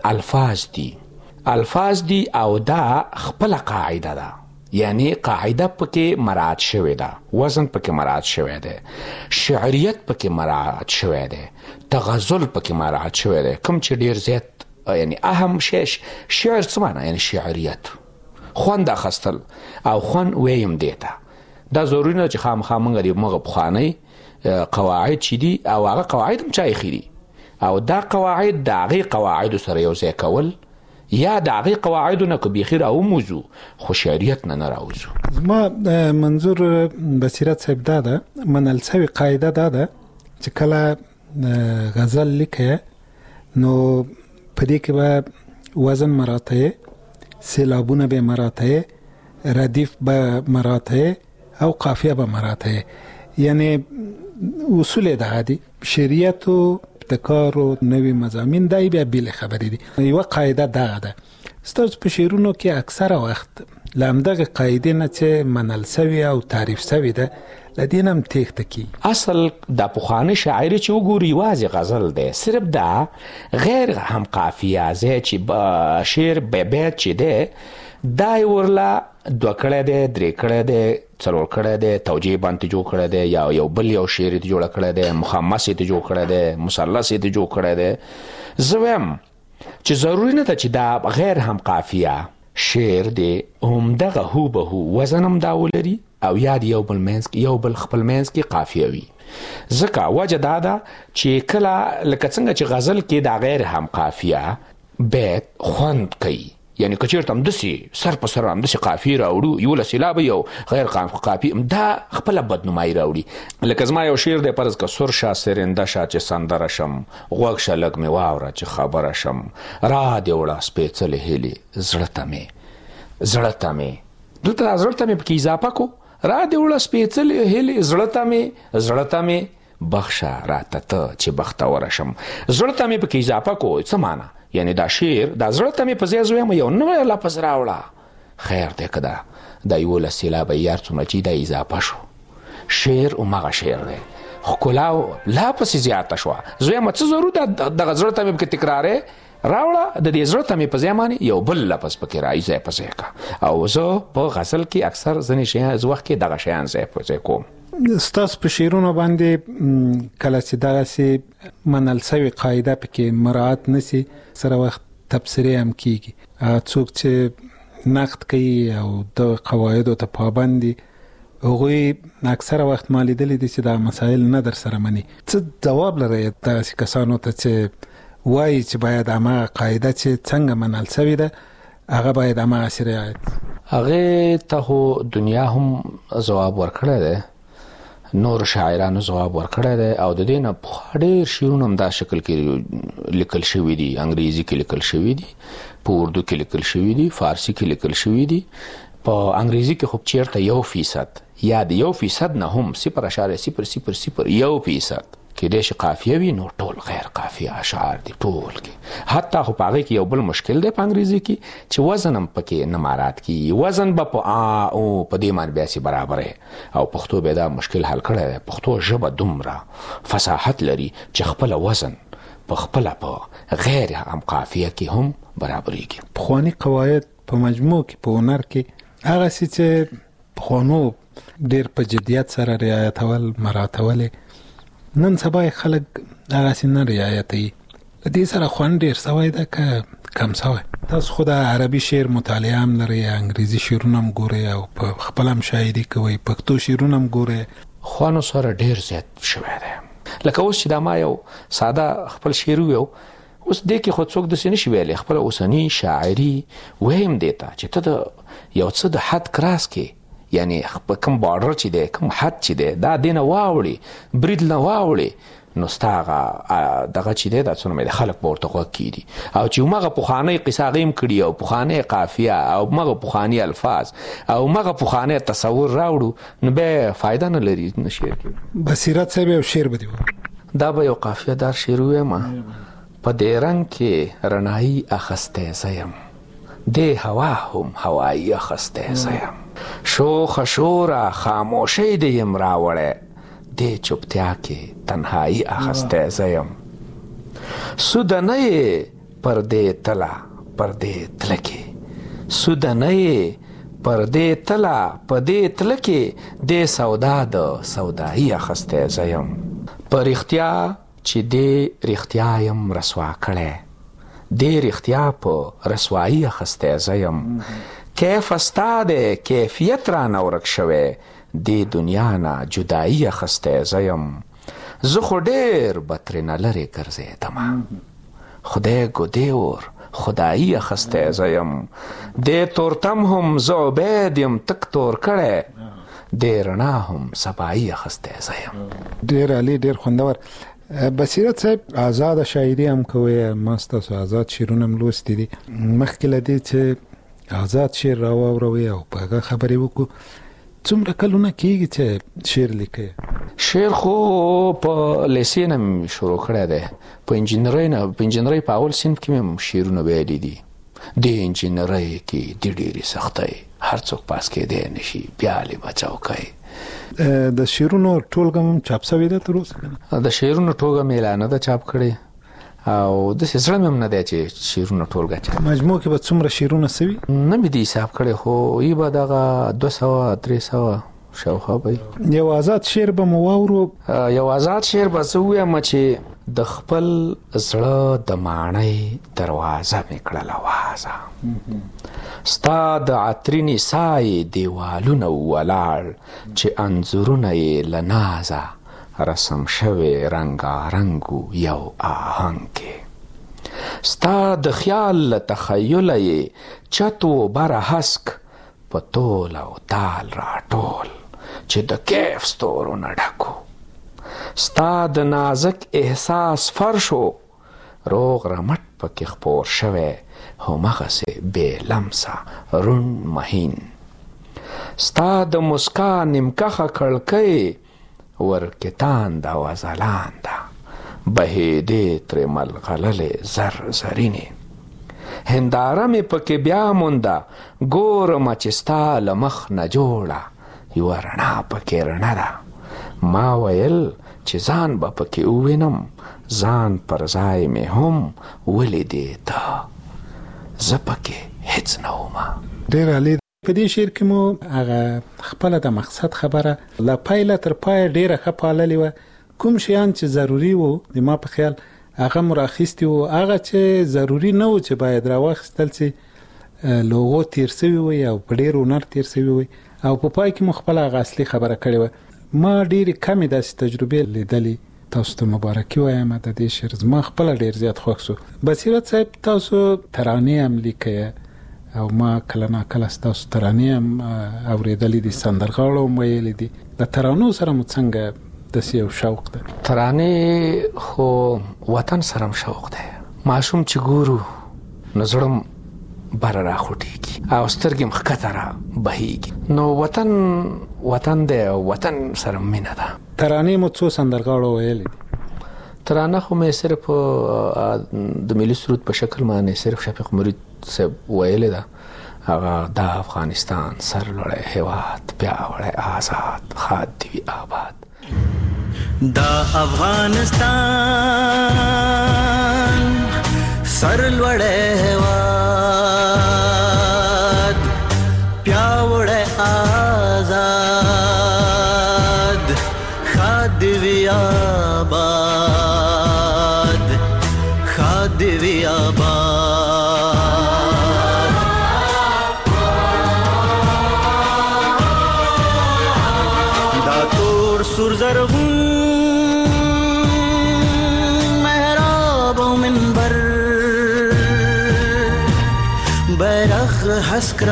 الفاظ دي او دا خپله قاعده ده. یعنی قاعده پکې مراعات شوی ده، وزن پکې مراعات شوی ده، شعریت پکې مراعات شوی ده، تغزل پکې مراعات شوی ده. کوم چې ډیر زیات یعنی اهم شی شعر څه معنی، یعنی شعریت، خوند اخیستل او خوند ویم دیته. دا ضروري نه چې خامخا موږ د مغه پخوانی قواعد چې دي او هغه قواعد هم چا یې دي، او دا قواعد د هغې قواعدو سره یو ځای کول یا د هغې قواعدو نه که بیخي راوموځو خو شعریت نه راوځو. زما منظور بصیرت صاحب دا ده، منل سوې قاعده دا ده چې کله غزل لیکه نو په دې کې به وزن مراته، سیلابونه به مراته، ردیف به مراته او قافیه به مراته. یعنی اصول ده دي، شریعت و ابتکار و نوی مضامین دای بیا بیل خبری دي. یو قاعده ده ستاسو په شعرونو کې اکثره وخت لامدغه قاعده نه چې منل سوی او تعریف سوی ده لدینم تېښته کی. اصل د پخوانی شاعر چې وګوري واځي غزل ده، صرف دا غیر هم قافیه زه چې شعر به بیت چې ده دای ورلا دوه کړه ده، درې کړه ده، څلور کړه ده، توجیه باندې جوړ کړه ده، یا یو بل یو شعر ته جوړ کړه ده، مخمس ته جوړ کړه ده، مثلث ته جوړ کړه ده. زویم چې ضروري نه ده چې دا غیر هم قافیه شعر دی هم دغه هو به هو وزن هم دا ولري او یاد یو بل منځ کې یو بل خپل منځ کې قافیه وي. ځکه وجه دا ده چې کله لکه څنګه چې غزل کې دا غیر هم قافیه بیت خوند کوي، یعنی که چېرته همداسې سر په سر همداسې قافیې راوړو یولس سېلابه یو غیر قافیې دا خپله بدنمایي راوړي. لکه زما یو شعر دی فرض که سر شه سرنده شه چې سندره شم، غوږ شه لږ مې واوره چې خبره شم، را دې وړه سپېڅلې هیلې زړه ته مې دلته زړه ته مې پکې اضافه کو، را دې وړه سپېڅلې هیلې زړه ته مې بخشه راته ته چې بختوره شم. زړه ته مې پکې اضافه کو څه معنی، یعنی دا شعر دا زړه ته مې په ځای زویم یو نوی لفظ راوړه، خیر دی که دا یولس سېلابه یار څومره چې دا اضافه شو، شعر همغه شعر دی، ښکلا لا پسې زیاته شوه. زویمه څه ضرور دغه زړه ته مې پکې تکرارې راوړه، د دې زړه ته مې په ځای باندې یو بل لفظ پکې رایي ځای په ځای که. او زه په غزل کې اکثر ځینې شیان وخت کې دغه شیان ځای په ځای کوم. ستاسو په شعرونو باندې کله چې دغسې منل سوې قاعده پکې مراعات نشي سره وخت تبصرې هم کیږي، څوک چې نقد کوي او د قواعدو ته پابند دي هغوی اکثره وخت ما لیدلی دي چې دا مسایل نه در سره مني. څه جواب لرئ داسې کسانو ته چې وایي چې باید هماغه قاعده چې څنګه منل سوې ده هغه باید هماغسې رعایت؟ هغې ته خو دنیا هم ځواب ورکړی دی، نور شاعرانو ځواب ورکړی دی، او د دې نه پخوا ډېر شعرونه هم دا شکل کې لیکل شوي دي. انګریزي کې لیکل شوي دي، په اردو کې لیکل شوي دي، فارسي کې لیکل شوي دي. په انګریزي کې خو چېرته 1% یا د 1% نه هم 0.00001% کېدای شي قافیه وي، نو ټول غیر قافیه اشعار دي ټول کې. حتی خو په هغې کې یو بل مشکل دی په انګریزي کې چې وزن هم پکې نه مراعات کېږي. وزن به په او په دې باندې بیا سي برابر او پښتو به دا مشکل حل کړی دی. پښتو ژبه دومره فصاحت لري چې خپله وزن په خپله په غیر هم قافیه کې هم برابرېږي. پخواني قواعد په مجموع کې په هنر کې هغسې چې پخوانو ډېر په جدیت سره رعایتول مراعتولې، نن سبا خلک هغسې نه رعایتوي. د دې سره خوند ډېر سوی ده که کم سوی؟ تاسو خو د عربي شعر مطالعه هم لرئ، انګریزي شعرونه هم ګورئ او په خپل هم شاعري کوئ، پښتو شعرونه هم ګورئ. خوانو سره ډېر زیات شوی دی. لکه اوس چې دا ما یو ساده خپل شعر ویو، اوس دې کې خو څوک داسې نشي ویلی. خپله اوسني شاعري ویم دې ته چې ته د یو څه د حد کراس کې، یعنی کوم بارډر چې دی، کوم حد چې دی، دا دې نه واوړې، برید نه واوړې، نو ستا هغه دغه چې دی دا څونه مې د خلک به ورته غوږ کېږي. او چې همغه پخوانۍ قصه هغې هم کړي او پخوانۍ قافیه او همغه پخواني الفاظ او همغه پخوانی تصور راوړو، نو بیا فایده نه لري نه شعر کې. بصیرت صاحب یو شعر به دې دا به یو قافیه دار شعر ویم: په دې رنګ کې رڼایي اخستی زه یم، دې هوا هم هوایي اخستی زه یم، شوخه شوره خاموشۍ دې یم راوړی، دې چوپتیا کې تنهایی اخستی زه یم. سوده نه یې پر دې تله پر دې تله کې، سوده نه یې پر دې تله په دې تله کې، دې سودا د سودایي اخستی زه یم. په رښتیا چې دې رښتیا یم رسوا کړی، دې رښتیا په رسوایي اخستی زه یم. کیف ستا دی کیفیت رانه ورک شوی، دې دنیا نه جدایي اخستی زه یم. زه خو ډېر به ترېنه لرې ګرځېدمه، خدای ګودې ور خدایي اخستی زه یم. دې تورتم هم زه عبید یم تک تور کړی، دې رڼا هم سبایي اخستی زه یم. ډېر عالي، ډېر خوندور. بصیرت صاحب آزاد شاعري هم کوئ، ما ستاسو آزاد شعرونه هم لوستي دي. مخکې له دې چې آزاد شعر راواوروئ او په هغه خبرې وکړو، څومره کلونه کېږي چې شعر لیکئ؟ شعر خو په لیسې نه مې شروع کړی دی. په انجینرۍ نه، په انجینرۍ په اول صنف کې مې هم شعرونه ویلي دي. دې انجینرۍ کې د ډېرې سختۍ هر څوک پاس کېدی نشي، بیا لې به چوکۍ. د شعرونو ټولګه هم چاپ سوې ده تر اوسه؟ د شعرونو ټولګه مې لا نه ده چاپ کړې، او داسې زړه مې هم نه دی چې شعرونه ټولګه چاپ. مجموع کې به څومره شعرونه سوي؟ نه مې دي حساب کړی، خو ای به دغه 200-300 شاوخوا به. یو آزاد شعر به مو واورو. یو آزاد شعر به زه ووایم چې د خپل زړه د ماڼۍ دروازه مې کړله وازه، ستا د عطرینې سایې دیوالونه ولاړ، چې انځورونه یې له نازه رسم شوی رنګارنګو یو آهنګ کې، ستا د خیال له تخیله یې چت و بره هسک په تول او تال راټول، چې د کیف ستورونه ډکو، ستا د نازک احساس فرشو روغ رمټ پکې خپور شوی، همغسې بې لمسه روڼ مهین، ستا د مسکا نیمکخه کړکۍ ورکتانده و ځلانده، بهیدې ترې ملغللې زر زرینې، هنداره مې پکې بیا مونده، ګورمه چې ستا له مخ نه جوړه یوه رڼا پکې رڼه ده، ما ویل چې ځان به پکې ووینم، ځان پر ځای مې هم ولیدې ته، زه پکې هیڅ نه ومه. ډېر عالي. په دې شعر کې مو هغه خپله د مقصد خبره له پیله تر پایه ډېره ښه پاللې وه. کوم شیان چې ضروري وو د ما په خیال هغه مو راخیستي وو، هغه چې ضروري نه وو چې باید راواخیستل سي لوغو تیر شوی وي او په ډیر هنر تیر شوی وي او په پای کې مخبل غاصلي خبره کړې و. ما ډیر کم داسې تجربه لیدلې. تاسو ته مبارکي وایم د دې شعر زما خپل ډیر زیات خوښ شو. بصیرت صاحب تاسو ترانې هم لیکئ او ما کله نا کله تاسو ترانې هم اورېدلې دي، سندرغاړو هم ویلې دي. د ترانو سره مو څنګه داسې یو شوق ده؟ ترانې خو وطن سره هم شوق ده. ماشوم چې ګورو نو زړم بره راخوټېږي او سترګې مې ښکته را بهېږي. نو وطن دی او وطن سره مینه ده. ترانې مو څو سندرغاړو ویلې دي؟ ترانه خو مې صرف د ملي سرود په شکل باندې صرف شفیق مرید صاحب ویلې ده. هغه د افغانستان سرلوړی هېواد پیاوړی آزاد ښاد دې وي آباد. دا افغانستان سرلوړی هېواد پیاوړی آزاد ښاد دې وي آباد ښاد دې وي آباد. دا تور سور زرغون بیرغ حسک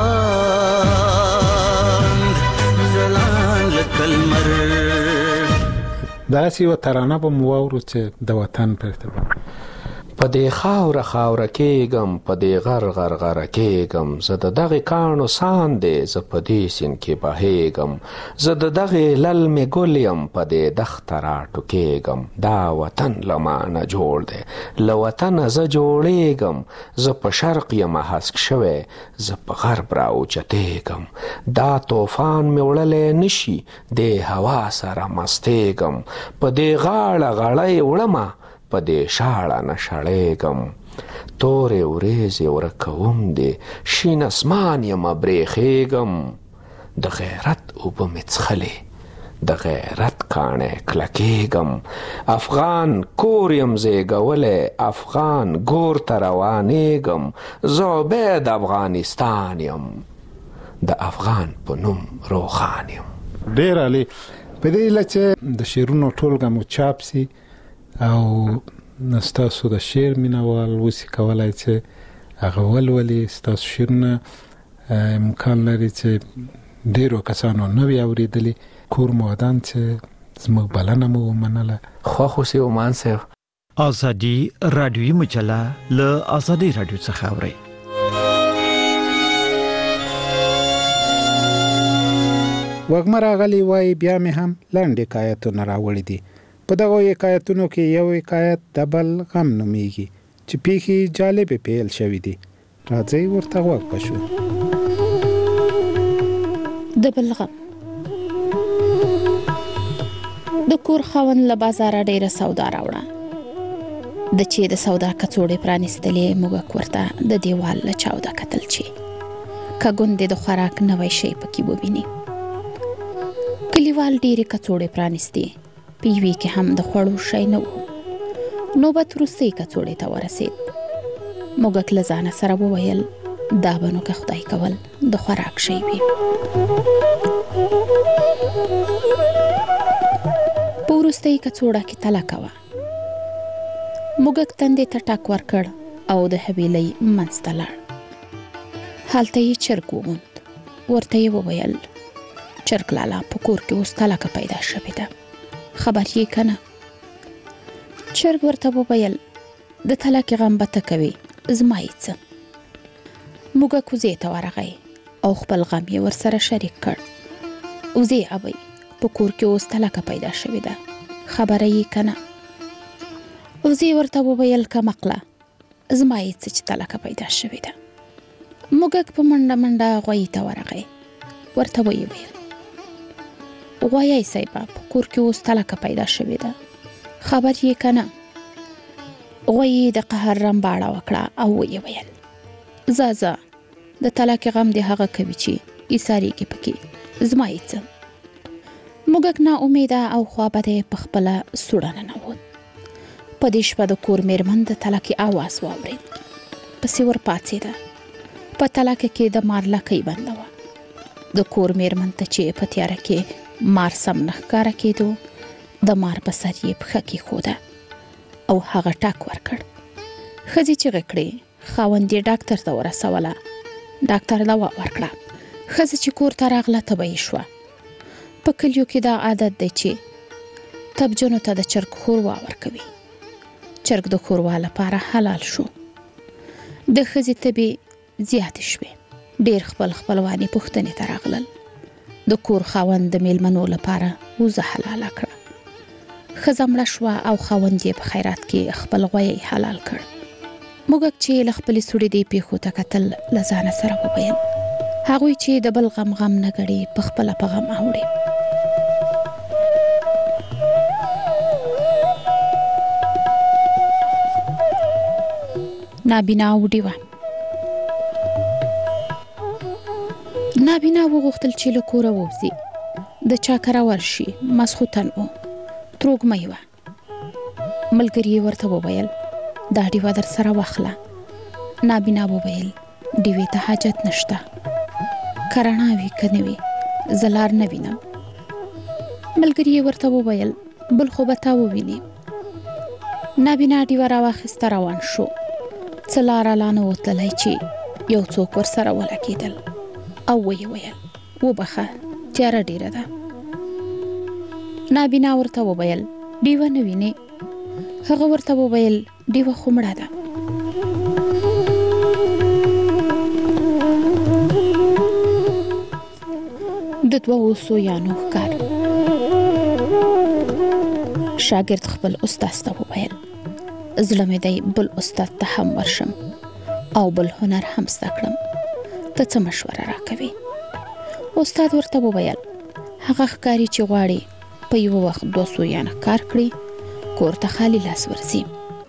رپاند زلان لکلمر. داسې یوه ترانه به مو واورو چې د وطن په ارتباط. په دې خاوره کېږم، په دې غر کېږم، زه د دغې کاڼو ساندې، زه په دې سیند کې بهېږم، زه د دغې للمې ګل یم، په دې دښته راټوکېږم. دا وطن له ما نه جوړ دی، له وطنه زه جوړېږم. زه په شرق یم هسک شوی، زه په غرب راوچتېږم. دا طوفان مې وړلی نشي، دې هوا سره مستېږم. په دې غاړه غړی وړمه، په دې شاړه نه شړېږم. تورې وریځې ورکوم دې، شین اسمان یمه برېښېږم. د غیرت اوبه مې څښلې، د غیرت کاڼی کلکېږم. افغان کور یم زیږولی، افغان ګور ته روانېږم. زه عبید افغانستان یم، د افغان په نوم روښان یم. ډېر عالي. په دې هیله چې د شعرونو ټولګه مو چاپ سي او ستاسو د شعر مینوال وسي کولای چې هغه ولولي. ستاسو شعرونه امکان لري چې ډېرو کسانو نه وي اورېدلي. کور مو ودان چې زموږ بلنه مو ومنله. خوښ اوسئ عمان صاحب. ازادي رادیوي مجله له ازادي رادیو څخه اورئ. وږمه راغلی وای بیا مې هم لنډ حکایتونه راوړي دي. په دغه حکایتونو کې یو حکایت د بل غم نومیږي چې پیښې جالبې پیل شوي دي. راځئ ورته غوږ بشو. د بل غم. د کور خاوند له بازاره ډېره سودا راوړه. د چې د سودا کڅوړې پرانیستلې موږک ورته د دیوال له چاوده کتل چې که ګوندې د خوراک نوی شی پکې وویني. کلیوال ډېرې کڅوړې پرانیستې، په یوې کې هم د خوړو شی نه و. نوبت وروستۍ کڅوړې ته ورسېد. موږک له ځانه سره وویل دا به نو که خدای کول د خوراک شی وي. په وروستۍ کڅوړه کې تلکه وه. موږک تندې ته ټک ورکړ او د حویلۍ منځ ته لاړ. هلته یې چرګ وموند. ورته یې وویل چرګ لالا په کور کې اوس تلکه پیدا شوې ده، خبر یې که نه؟ چرګ ورته وویل د تلکې غم به ته کوې، زما یې څه. موږک وزې ته ورغی او خپل غم یې ورسره شریک کړ. وزې ابۍ په کور کې اوس تلکه پیدا شوې ده، خبره یې که نه؟ وزې ورته وویل کمقله زما یې څه چې تلکه پیدا شوې ده. موږک په منډه منډه غویي ته ورغی. ورته ویې ویل غویی صیبه په کور کې اوس تلکه پیدا شوې ده، خبر یې که نه؟ غویي د قهر رمباړه وکړه او ویې ویل ځه د تلکې غم دې هغه کوي چې ایسارېږي پکې، زما یې څه. موږک نا امیده او خوابده په خپله سوړه ننوت. په دې شپه د کور میرمن د تلکې اواز واورېد. پسې ور پاڅېده. په تلاکه کې د مار لکۍ بنده وه. د کور میرمن ته چې په تیاره کې مار سم نه ښکاره کېدو، د مار په سر یې پښه کېښوده او هغه ټک ورکړ. ښځې چیغې کړې، خاوند یې ډاکټر ته ورسوله. ډاکټر دوا ورکړه. ښځه چې کور ته راغله تبه یې شوه. په کلیو کې دا عادت دی چې تبجنو ته د چرګ ښوروا ورکوي. چرګ د ښوروا لپاره حلال شو. د ښځې تبې زیاتې شوې. ډېر خپلوانې پوښتنې ته راغلل. د کور خاوند د میلمنو لپاره وزه حلاله کړه. ښځه مړه شوه او خاوند یې په خیرات کې خپل غویی حلال کړ. موږک چې له خپلې سوړې دې پیښو ته کتل، له ځانه سره وویل هغوی چې د بل غم نه ګړي، په خپله په غم اوړي. نابینا وډی وه. نابینا وغوښتل چې له کوره ووځي. د چا کره ورشي. ماسخوتن و. تروږمۍ وه. ملګري یې ورته وویل دا ډیوه در سره واخله. نابینا وویل ډیوې ته حاجت نشته، که رڼا وي که نه وي زه لار نه وینم. ملګري یې ورته وویل بل خو به تا وویني. نابینا ډیوه راواخیسته، روان شو. څه لاره لا نه وتللی چې یو څوک ورسره ولګېدل او ویې ویل وبخه، تیاره ډیره ده. نابینا ورته وویل ډیوه نه وینې؟ هغه ورته وویل ډیوه خو مړه ده. د 2 سویانو ښکار. شاګرد خپل استاد ته وویل زړه مې دی بل استاد ته هم ورشم او بل هنر هم زده کړم، ته څه مشوره راکوي؟ استاد ورته وویل هغه ښکاري چې غواړي په یو وخت 2 سویان ښکار کړي، کور ته خالی لاس ورځي.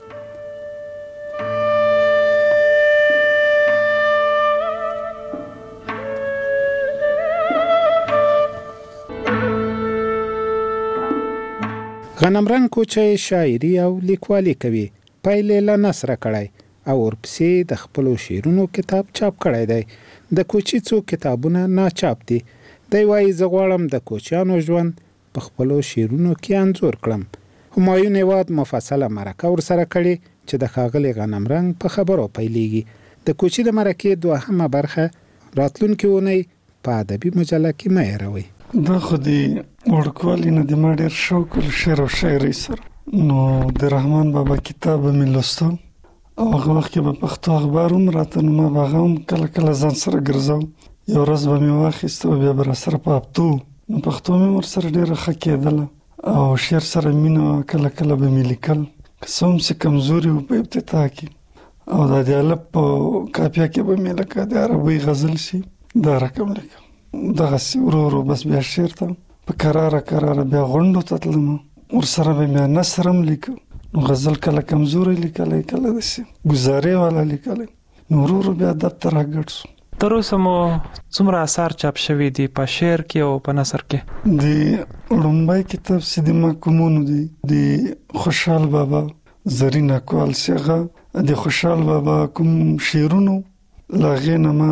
غنمرنګ کوچی شاعري او لیکوالي کوي. پایلې له نثر کړی او ورپسې د خپلو شعرونو کتاب چاپ کړی دی. د کوچي څو کتابونه ناچاپ دي. دی وایي زه غواړم د کوچیانو ژوند په خپلو شعرونو کې انځور کړم. همایون هیواد مفصله مرکه ورسره کړې چې د ښاغلي غنمرنګ په خبرو پیلېږي. د کوچي د مرکې 2مه برخه راتلونکې اونۍ په ادبي مجله کې مه هېروئ. دا خو د وړوکوالي نه د ما ډېر شوق شعر او شاعرۍ سره، نو د رحمان بابا کتاب مې لوستو او هغه وخت کې به پښتو اخبار هم راته، نو ما به هغه هم کله کله ځان سره ګرځاو. یو ورځ به مې واخیست او بیا به راسره په هفتو، نو پښتو مې ورسره ډېره ښه کېدله او شعر سره مینه وه. کله کله به مې لیکل، که څه هم چې کمزوري و په ابتدا کې، او دا د الف په کاپیه کې به مې لکه د عربۍ غزل شي دا رقم لیکم. دغسې ورو ورو بس بیا شعر ته په کراره بیا غونډو ته تلم، ورسره به بیا نثر هم لیکم. نو غزل کله کمزوری لیکلی، کله داسې ګزارې والا لیکلی، نو ورو ورو بیا ادب ته راګډ شو. تر اوسه مو څومره اثار چاپ شوي دي په شعر کې او په نثر کې؟ د لومړی کتاب چې د محکومونو دی د خوشحال بابا زرین اقوال څخه د خوشحال بابا کوم شعرونو لاغې نه ما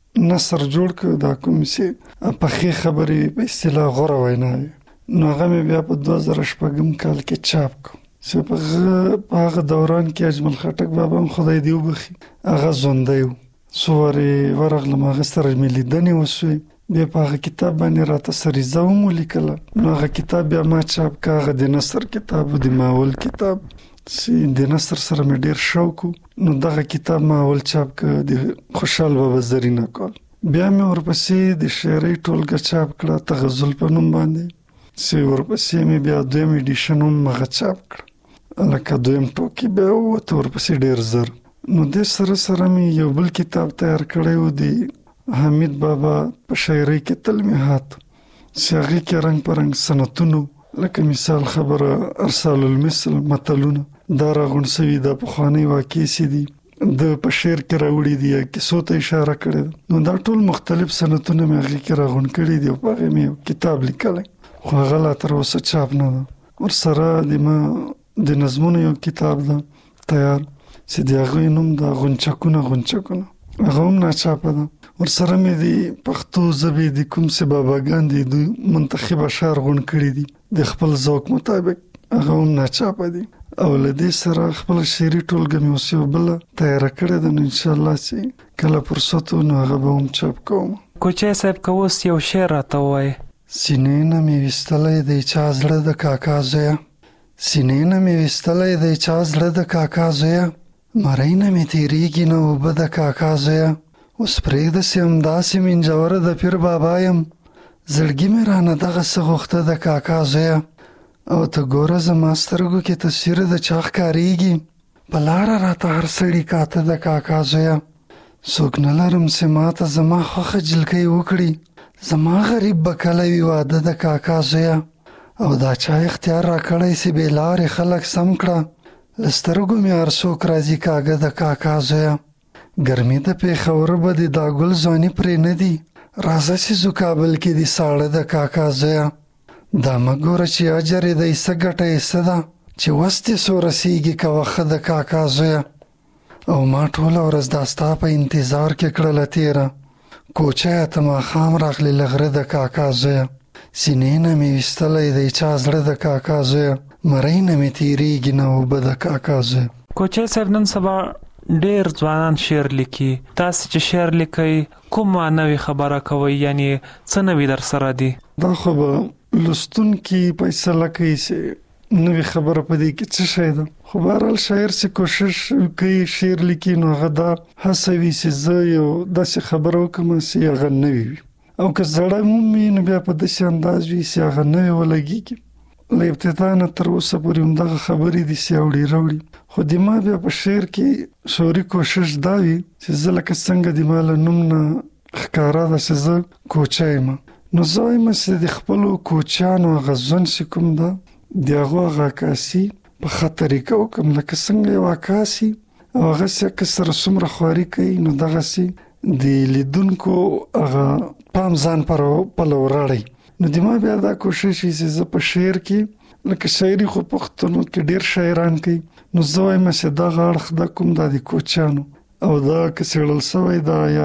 نثر جوړ کړ، دا کوم چې پخې خبرې په اصطلاح غوره ویناوې، نو هغه مې بیا په 2006 کال کې چاپ کړ. چې په هغه دوران کې اجمل خټک بابا هم خدای دې وبخي هغه ژوندی و، څو وارې ورغلم هغه سره مې لیدنې وسوې، بیا په هغه کتاب باندې راته سریزه هم ولیکله، نو هغه کتاب بیا ما چاپ کړ. هغه د نثر کتاب و، د ماول کتاب چې د نثر سره مې ډېر شوق و، نو دغه کتاب ما اول چاپ کړ د خوشحال بابا زرین اقوال. بیا مې ورپسې د شعرۍ ټولګه چاپ کړه تغزل په نوم باندې، چې ورپسې مې بیا 2م ایډیشن هم هغه چاپ کړه، لکه 2م ټوکي بیا ووته ورپسې ډېر زر. نو د سره مې یو بل کتاب تیار کړی و د حمید بابا په شاعرۍ کې تلمیحات، چې هغې کې رنګ په رنګ سنتونو، لکه مثال خبره ارسال المثل متلونه دا راغونډ سوي، دا پخوانۍ واقعې چې دي د په شعر کې راوړي دي یا کیسو ته اشاره کړې ده، نو دا ټول مختلف سنتونه مې هغې کې راغونډ کړي دي او په هغې مې کتاب لیکلی، خو هغه لا تر اوسه چاپ نه ده. ورسره د ما د نظمونو یو کتاب ده تیار، چې د هغوی نوم ده غونچکونه. هغه هم ناچاپه ده. ورسره مې د پښتو ژبې د کوم څه باباګان دي د منتخب اشعار غون کړي دي د خپل ذوق مطابق، هغه هم ناچاپه دي. او لدې سره خپل شعري ټولګه مې اوس یو بله تیاره کړې ده، نو انشاءالله چې کله فرصت و نو هغه به هم چاپ کوم. کوچی صاحب که اوس یو شعر راته ووایې. سینې نه مې ویستلی دی چا زړه د کاکا زویه، سینې نه مې ویستلی دی چا زړه د کاکا زویه، مرۍ نه مې تېرېږي نه اوبه د کاکا زویه، اوس پرېږده سي همداسې منجوره د پیر بابا یم، زړګي مې رانه دغسې غوښته د کاکا زویه، او ته ګوره زما سترګو کې تصویر د چا ښکارېږي، په لاره راته هر سړي کاته د کاکا زویه، څوک نه لرم چې ماته زما خوښه جلکۍ وکړي، زما غریب به کله وي واده د کاکا زویه، او دا چا اختیار را کړی چې بې لارې خلک سم کړه، له سترګو مې هر څوک راځي کاږه د کاکا زویه، ګرمي د پېښوره به د دا ګل ځواني پرې نه دي، راځه چې ځو کابل کې دي ساړه د کاکا زویه، دا مه ګوره چې اجر یې دی څه ګټه یې څه ده، چې وس دې څو رسېږي کوه ښه د کاکا زویه، او ما ټوله ورځ دا ستا په انتظار کې کړله تېره، کوچیه ته ماښام راغلې له غره د کاکا زویه، سینې نه مې ویستلی دی چا زړه د کاکا زویه، مرۍ نه مې تېرېږي نه اوبه د کاکا زویه. کوچی صاحب نن سبا ډېر ځوانان شعر لیکي، تاسې چې شعر لیکئ کومه نوې خبره کوئ، یعنی څه نوي در سره دي؟ دا خو به لوستونکي فیصله کوي چې نوې خبره په دې کې څه شی ده، خو بهرحال شاعر چې کوشش کوي شعر لیکي نو هغه دا هڅه وي چې زه یو داسې خبره وکړم چې هغه نوې وي، او که زړه هم وي نو بیا په داسې انداز وي چې هغه نوې ولګېږي. له ابتدا نه تر اوسه پورې همدغه خبرې دي چې اوړي راوړي، خو د ما بیا په شعر کې شعوري کوشش دا وي چې زه لکه څنګه د ما له نوم نه ښکاره ده چې زه کوچی یم، نو زه وایم چې د خپلو کوچیانو هغه ژوند چې کوم ده د هغو هغه عکاسي په ښه طریقه وکړم، لکه څنګه یو عکاسي او هغسې که سره څومره خواري کوي نو دغسې د لیدونکو هغه پام ځان پله وراړئ. نو د ما بیا دا کوشش وي چې زه په شعر کې لکه شاعري خو پښتنو کې ډېر شاعران کوي، نو زه وایم چې دغه اړخ دا کوم دا د کوچیانو او دا که څېړل سوی دا یا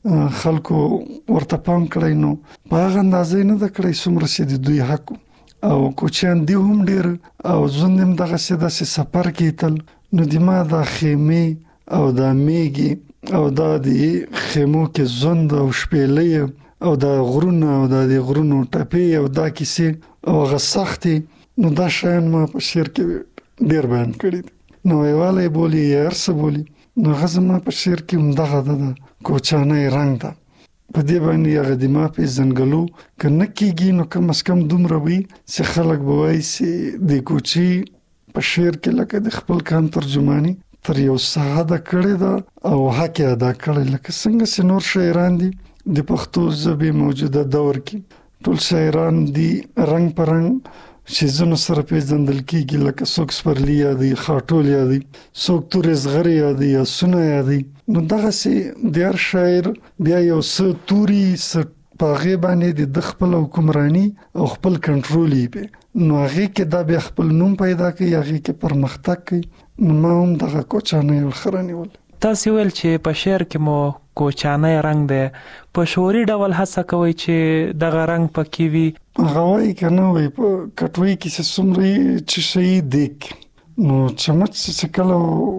خلکو ورته پام کړی نو په هغه اندازې نه ده کړی څومره چې د دوی حق او کوچیان دی هم ډېر او ژوند هم دغسې داسې سفر کې تل، نو د ما دا خیمې او دا میږي او دا د خیمو کې ژوند او شپېلۍ او دا غرونه او دا د غرونو ټپې او دا کیسې او هغه سختې، نو دا شیان ما په شعر کې ډېر بیان کړي دي، نویوالی بولي یا هر څه بولي، نو هغه زما په شعر کې همدغه ده کوچانۍ رنګ ده، په دې باندې هغه د ما پېژنګلو که نه کېږي نو کم از کم دومره وي چې خلک به وایي چې د کوچي په شعر کې لکه د خپل کان ترجماني تر یو څه حده کړې ده او حق یې ادا کړی، لکه څنګه چې نور شاعران دي د پښتو ژبې موجوده دور کې ټول شاعران دي رنګ په رنګ شیزونو سره پیژندل کېږي، لکه څوک سپرلي یادوي، خاټول یادوي، څوک تورې زغرې یادوي یا سونه یادوي، نو دغسې د هر شاعر بیا یو څه توري څه په هغې باندې د خپل حکمراني او خپل کنټرول یې پې، نو هغې کې دا بیا خپل نوم پیدا کوي، هغې کې پرمختګ کوي، نو ما هم دغه کوچانۍ ورخره نیول. تاسې ویل چې په شعر کې مو کوچانۍ رنګ دی، په شعوري ډول هڅه کوئ چې دغه رنګ پکې وي؟ هغه وایي که نه وایي په کټوۍ کې چې څومره چې شی دیګ نو چمچ چې کله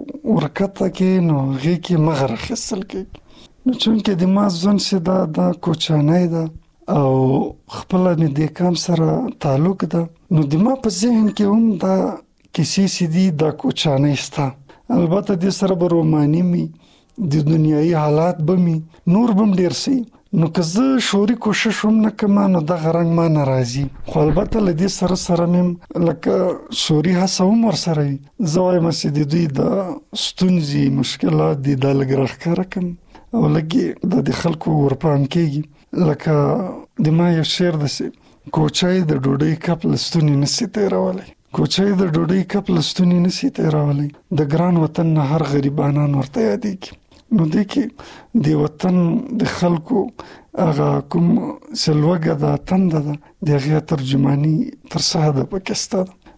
ورکته کې نو هغې کې مغ راخیستل کېږي، نو چونکې د ما ژوند چې دا کوچانۍ ده او خپله مې د کام سره تعلق ده، نو د ما په ذهن کې هم دا کیسې چې دي دا کوچانۍ شته، البته دې سره به روماني مي د دنیایي حالات به مي نور به هم ډېر سي، نو که زه شعوري کوشش هم نه کوم نو دغه رنګ ما نه راځي، خو البته له دې سره مې لکه شعوري هڅه هم ورسره وي، زه وایم چې د دوی د ستونزې مشکلات دي دا لږ راښکاره کړم او لږ د خلکو ورپام کېږي، لکه د ما یو شعر داسې کوچی د ډوډۍ کپ له ستوني نسي تېرولی، کوچی د ډوډۍ کپ له ستوني نسي تېرولی، د ګران وطن نه هر غریبانان ورته یادېږي، نو دې کې د وطن د خلکو هغه کوم چې لوږه ده تنده ده د هغې ترجماني تر څه حده پکې شته ده،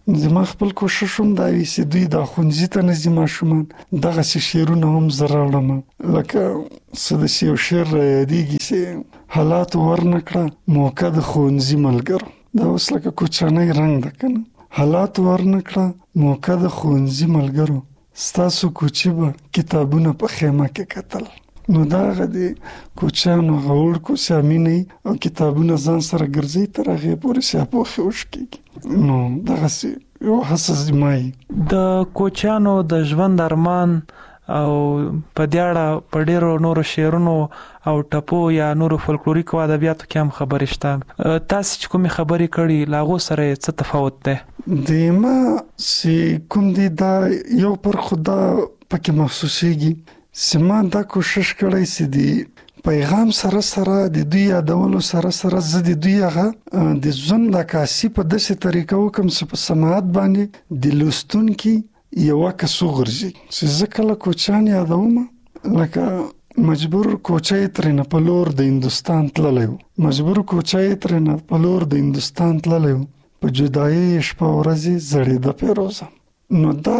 زما خپل کوشش هم دا وي چې دوی د ښوونځي ته نه ځي ماشومان دغسې شعرونه هم زه راوړم لکه څه داسې یو شعر رایادېږي چې حالاتو ورنه کړه موقع د ښوونځي ملګرو دا اوس لکه کوچنی رنګ ده که نه حالاتو ورنه کړه موقع د ښوونځي ملګرو ستاسو کوچي به کتابونه په خیمه کې کتل نو دا هغه د کوچیانو هغه وړکو سامینې او کتابونه ځان سره ګرځي تر هغې پورې چې پوښې وشکېږي نو دغسې یو هڅه زما د کوچیانو د ژوند ارمان او په دې اړه په ډېرو نورو شعرونو او ټپو یا نورو فولکلوریکو ادبیاتو کې هم خبرې شته تاسې چې کومې خبرې کړي له هغو سره یې څه تفاوت دی د ما چې کوم دی دا یو پر خدا پکې محسوسېږي چې ما دا کوشش کړی چې د پیغام سره سره د دوی یادولو سره سره زه د دوی هغه د ژوند عکاسي په داسې طریقه وکړم چې په سماعت باندې د لوستونکي یوه کس وغورځي چې زه کله کوچیان یادوم لکه مجبور کوچی ترېنه په لور د هندوستان تللی و مجبور کوچی ترېنه په لور د هندوستان تللی و په جدایي شپه ورځې زړېده پیروزه نو دا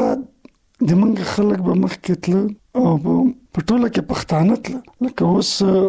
د موږ خلک به مخکې تله او په ټوله کې پښتانه تله لکه اوس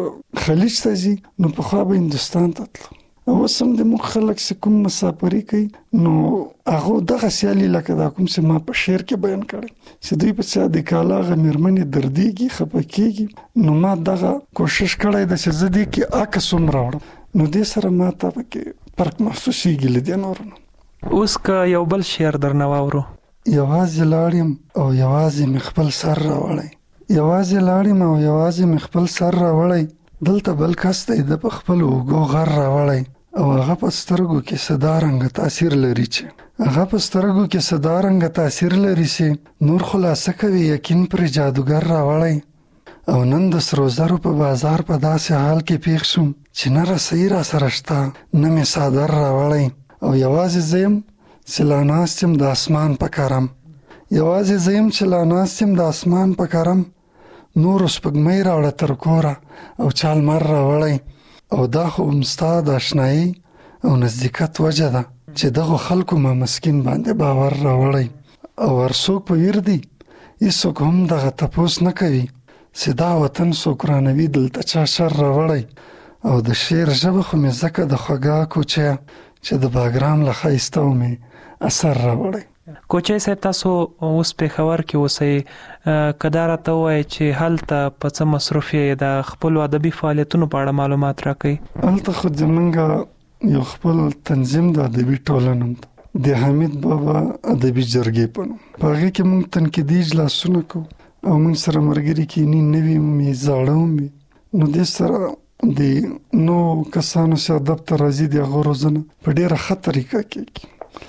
خلیج ته ځي نو پخوا به هندوستان ته تله اوس هم د موږ خلک چې کوم مسافري کوي نو هغه دغه سیالي لکه دا کوم چې ما په شعر کې بیان کړی چې دوی په څه د کاله هغه مېرمنې دردېږي خفه کېږي نو ما دغه کوشش کړی ده چې زه دې کې عکس هم راوړم نو دې سره ما ته پکې فرق محسوسېږي له دې نورو نه اوس که یو بل شعر درنه واورو یوازې لاړم او یوازې مې خپل سر راوړی یوازې لاړم او یوازې مې خپل سر راوړی دلته بل کس دی د په خپل اوږو غر راوړی او هغه په سترګو کې صدا رنګه تاثیر لري چې هغه په سترګو کې صدا رنګه تاثیر لري چې نور خلاصه کوي یقین پر جادوګر راوړی او نن د سرو زرو په بازار په داسې حال کې پیښ شوم چې نه رسۍ را سره شته نه مې څادر راوړی او یوازې زه یم چې لا ناست یم د اسمان په کرم یوازې زه یم چې لا ناست یم د اسمان په کرم نورو سپږمۍ راوړه تر کوره او چا لمر راوړی او دا خو هم ستا د اشنایي او نزدېکت وجه ده چې دغو خلکو ما مسکین باندې باور راوړی او هر څوک په ویر دي هېڅوک هم دغه تپوس نه کوي چې دا وطن څوک رانوي دلته چا شر راوړی او د شعر ژبه خو مې ځکه د خوږه کوچیه چې د باګرام له ښایسته و مې اثر راوړی کوچی صاحب تاسو اوس پېښور کې اوسئ که دا راته ووایئ چې هلته په څه مصروف یې د خپلو ادبي فعالیتونو په اړه معلومات راکوئ هلته خو زموږ یو خپل تنظیم د ادبي ټولنه د حمید بابا ادبي جرګې په نوم په هغې کې موږ تنقیدي اجلاسونه کوو او موږ سره ملګري کیني نوي مې زاړه مې نو دې سره د نو کسانو چې ادب ته راځي د هغو روزنه په ډېره ښه طریقه کېږي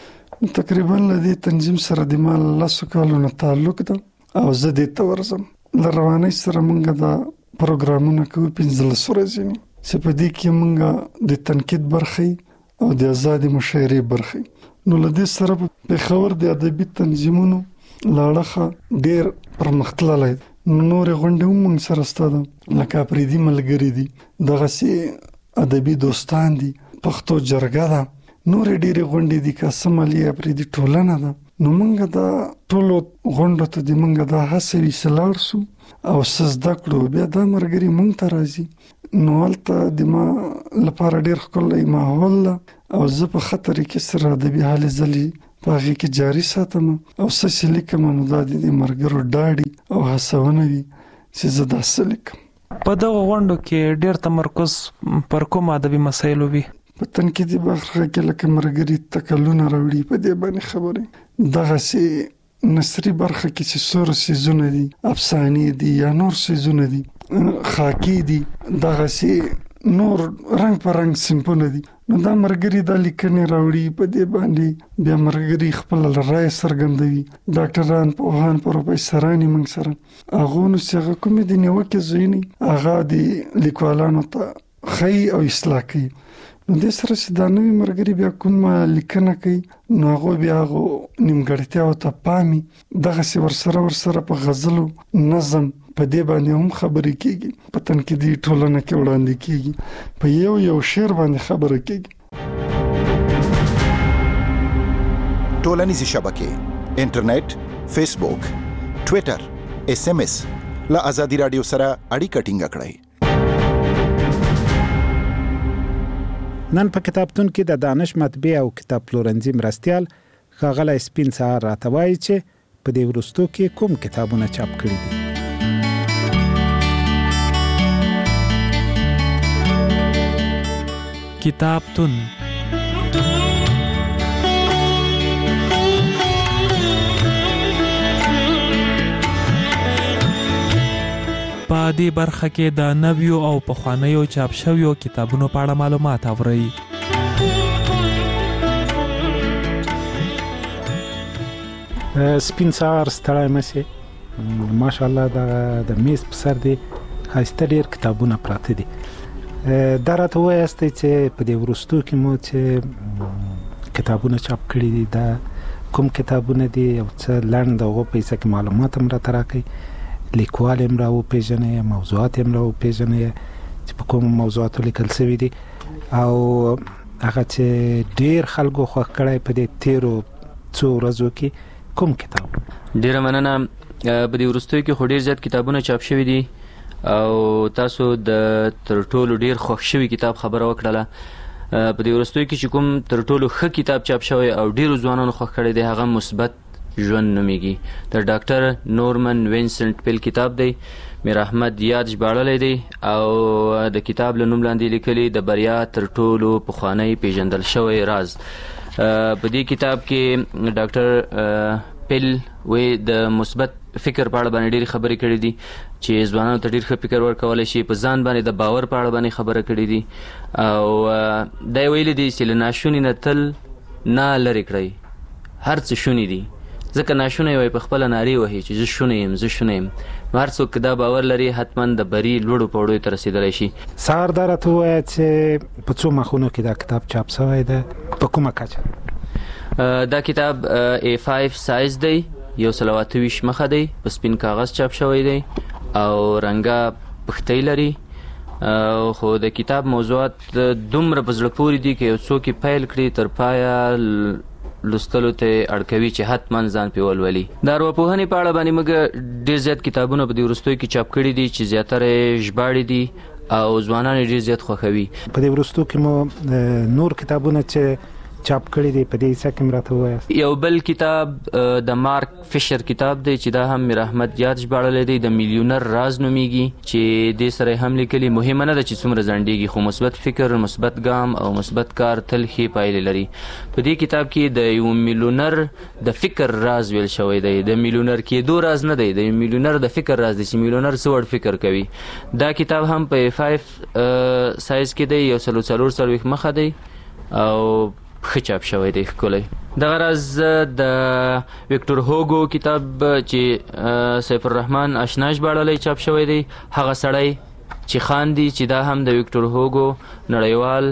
تقریبا له دې تنظیم سره د ما 10 کالو نه تعلق ده او زه دې ته ورځم له روانۍ سره موږ دا پروګرامونه کوو 15 ورځې چې په دې کې موږ د تنقید برخې او د آزادې مشاعرې برخې نو له دې سره په پېښور د ادبي تنظیمونو لاړخه ډېر پرمختللی نو نورې غونډې هم موږ سره شته ده لکه اپریدي ملګري دي دغسې ادبي دوستان دي پښتو جرګه ده نورې ډېرې غونډې دي که څه مالي اپریدي ټولنه ده نو موږ دا ټولو غونډو ته د موږ دا هڅه وي چې لاړ شو او څه زده کړو بیا دا ملګري موږ ته راځي نو هلته د ما لپاره ډېر ښکلی ماحول ده او زه په ښه طریقې سره ادبي هلې ځلې په هغې کې جاري ساتم او څه چې لیکم نو دا د دې ملګرو ډاډي او هڅونه وي چې زه دا څه لیکم په دغو غونډو کې ډېر تمرکز پر کوم ادبي مسایلو وي په تنقیدي برخه کې لکه ملګري تکلونه راوړي په دې باندې خبرې دغسې نثري برخه کې چې څومره څیزونه دي افسانې دي یا نور څیزونه دي خاکي دي دغسې نور رنګ په رنګ صنفونه دي نو دا ملګري دا لیکنې راوړي په دې باندې بیا ملګري خپل رایه څرګندوي ډاکټران پوهان پروفیسران یې موږ سره هغو نو چې هغه کومې د نیوکې ځایونه هغه د لیکوالانو ته ښیي او اصلاح کوي نو دې سره چې دا نوي ملګري بیا کومه لیکنه کوي نو هغوی بیا هغو نیمګړتیاوو ته پامي دغسې ورسره په غزلو نظم په دې باندې هم خبرې کېږي په تنقیدي ټولنه کې وړاندې کېږي په یو شعر باندې خبره کېږي ټولنیزې شبکې انټرنیټ، فیسبوک، ټوئیټر، SMS له آزادي رادیو سره اړیکه ټینګه کړئ. نن په کتابتون کې د دانش مطبعې او کتاب پلورنځي مرستیال ښاغلی سپین سهار راته وایي چې په دې وروستو کې کوم کتابونه چاپ کړي دي. کتابتون په دې برخه کې د نویو او پخوانیو چاپ شویو کتابونو په اړه معلومات اورئ. سپین سهار ستړی مشي. ماشاءالله د میز په سر دی ښایسته ډېر کتابونه پراته دي. دا راته ووایاستئ چې په دې وروستو کې مو چې کتابونه چاپ کړي دي دا کوم کتابونه دي او څه لنډ د هغو په حصه کې معلومات هم راته راکړئ. لیکوال هم را وپېژنئ، موضوعات هم را وپېژنئ چې په کومو موضوعاتو لیکل شوي دي او هغه چې ډېر خلکو خوښ کړی په دې تېرو څو ورځو کې کوم کتاب؟ ډېره مننه. په دې وروستیو کې خو ډېر زیات کتابونه چاپ شوي دي او تاسو د تر ټولو ډېر خوښ شوي کتاب خبره وکړله. په دې وروستیو کې چې کوم تر ټولو ښه کتاب چاپ شوی او ډېرو ځوانانو خوښ کړی دی هغه مثبت ژوند نومیږي. د ډاکټر نورمن وینسنټ پیل کتاب دی. میر احمد یاد ژباړلی دی او د کتاب له نوم لاندې لیکلي د بریا تر ټولو پخوانی پیژندل شوی راز. په دې کتاب کې ډاکټر پیل د مثبت فکر په اړه باندې ډېرې خبرې کړې دي چې ځوانانو ته ډېر ښه فکر ورکولی شي. په ځان باندې د باور په اړه باندې خبره کړې دي او دا یې ویلي دي چې له ناشوني نه تل نه لرې کړئ. هر څه شوني دي ځکه ناشونی وای په خپله نارې وهي چې زه شونی یم زه شونی یم. نو هر څوک دا باور لري حتما د بري لوړو پوړیو ته رسېدلی شي. سهار دا راته ووایه چې په څو مخونو کې دا کتاب چاپ شوی ده، په کومه کچه؟ دا کتاب A5 سایز دی، 128 مخه دی، په سپین کاغذ چاپ شوی دی او رنګه پښتۍ لري. خو د کتاب موضوعات دومره په زړه پورې دي که یو څوک یې پیل کړي تر پایه لوستلو ته اړ کوي چې حتما ځان پې ولولي. د ارواپوهنې په اړه باندې موږ ډېر زیات کتابونه په دې وروستیو کې چاپ کړي دي چې زیاتره یې ژباړې دي او ځوانان یې ډېر زیات خوښوي. په دې وروستو کې مو نور کتابونه چې چاپ کړي دي په دې حصه کې راته ووایاست. یو بل کتاب د مارک فشر کتاب دی چې دا هم میر احمد یاد ژباړلی دی. د میلیونر راز نومیږي چې دې سره هم لیکلي. مهمه نه ده چې څومره ځنډېږي خو مثبت فکر، مثبت ګام او مثبت کار تل ښې پایلې لري. په دې کتاب کې د یو میلیونر د فکر راز ویل شوی دی. د میلیونر کېدو راز نه دی، د میلیونر د فکر راز دی چې میلیونر څه وړ فکر کوي. دا کتاب هم په A5 سایز کې دی، 144 مخه دی او ښه چاپ شوی دی، ښکلی. دغه راز د ویکټور هوګو کتاب چې سیف الرحمن اشنا ژباړلی چاپ شوی دی. هغه سړی چې خاندي چې دا هم د ویکټور هوګو نړیوال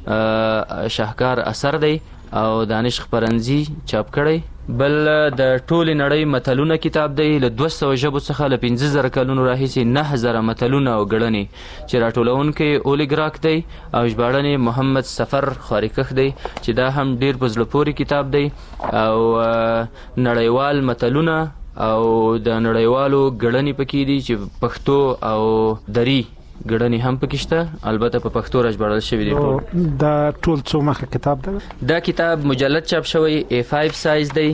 شاهکار اثر دی او دانش خپرنځي چاپ کړی. بل د ټولې نړۍ متلونه کتاب دی. له 200 ژبو څخه له 15,000 کلونو راهیسې 9,000 متلونه او ګړنې چې راټولونکی اولیګراک دی او ژباړن محمد سفر خارکخ دی چې دا هم ډېر په زړه پورې کتاب دی او نړیوال متلونه او د نړیوالو ګړنې پکې دي چې پښتو او دری ګړنې هم پکې شته، البته په پښتو راژباړل شوي دي. دا ټول څو مخه کتاب ده؟ دا کتاب مجلد چاپ شوی، A5 سایز دی،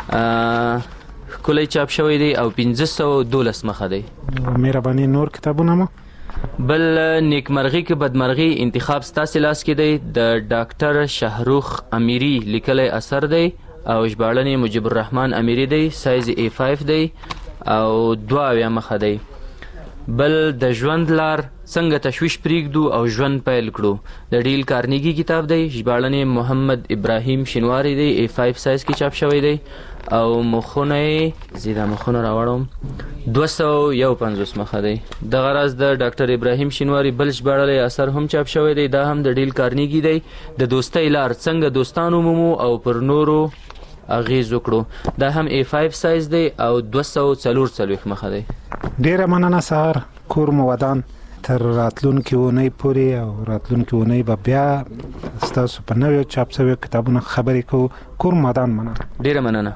ښکلی چاپ شوی دی او 512 مخه دی. مهرباني نور کتابونه مو؟ بل نیکمرغي که بدمرغي انتخاب ستاسې لاس کې دی، د ډاکټر شهروخ امیری لیکلی اثر دی او ژباړن مجيب الرحمن امیری دی، سایز A5 دی او 2 مخه دی. بل د ژوند لار څنګه تشویش پریږدو او ژوند پیل کړو، د ډیل کارنیګي کتاب دی، ژباړن محمد ابراهیم شینواری دی، A5 سایز کې چاپ شوی دی او مخونه زیاده مخونه راوړم 251 مخه دی. دغه راز د ډاکټر ابراهیم شینواری بل ژباړلی اثر هم چاپ شوی دی، دا هم د ډیل کارنیګي دی، د دوستۍ لار څنګه دوستان ومومو او پر نورو اغیز وکړو، دا هم A5 سایز دی او 244 مخه دی. ډیره مننه سهار، کور مو ودان. تر راتلونکي اونۍ پورې او راتلونکي اونۍ به بیا تاسو په نوې چاپ شوی کتابونو خبرې کوو. کور مادان مننه. ډیره مننه.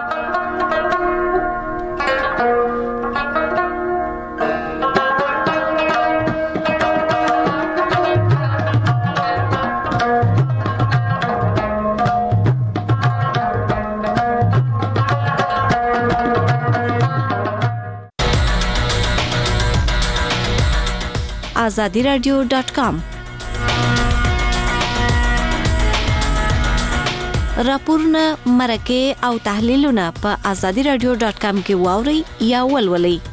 azadiradio.com راپورونه، مرکې او تحلیلونه په azadiradio.com کې واورئ یا ولولئ.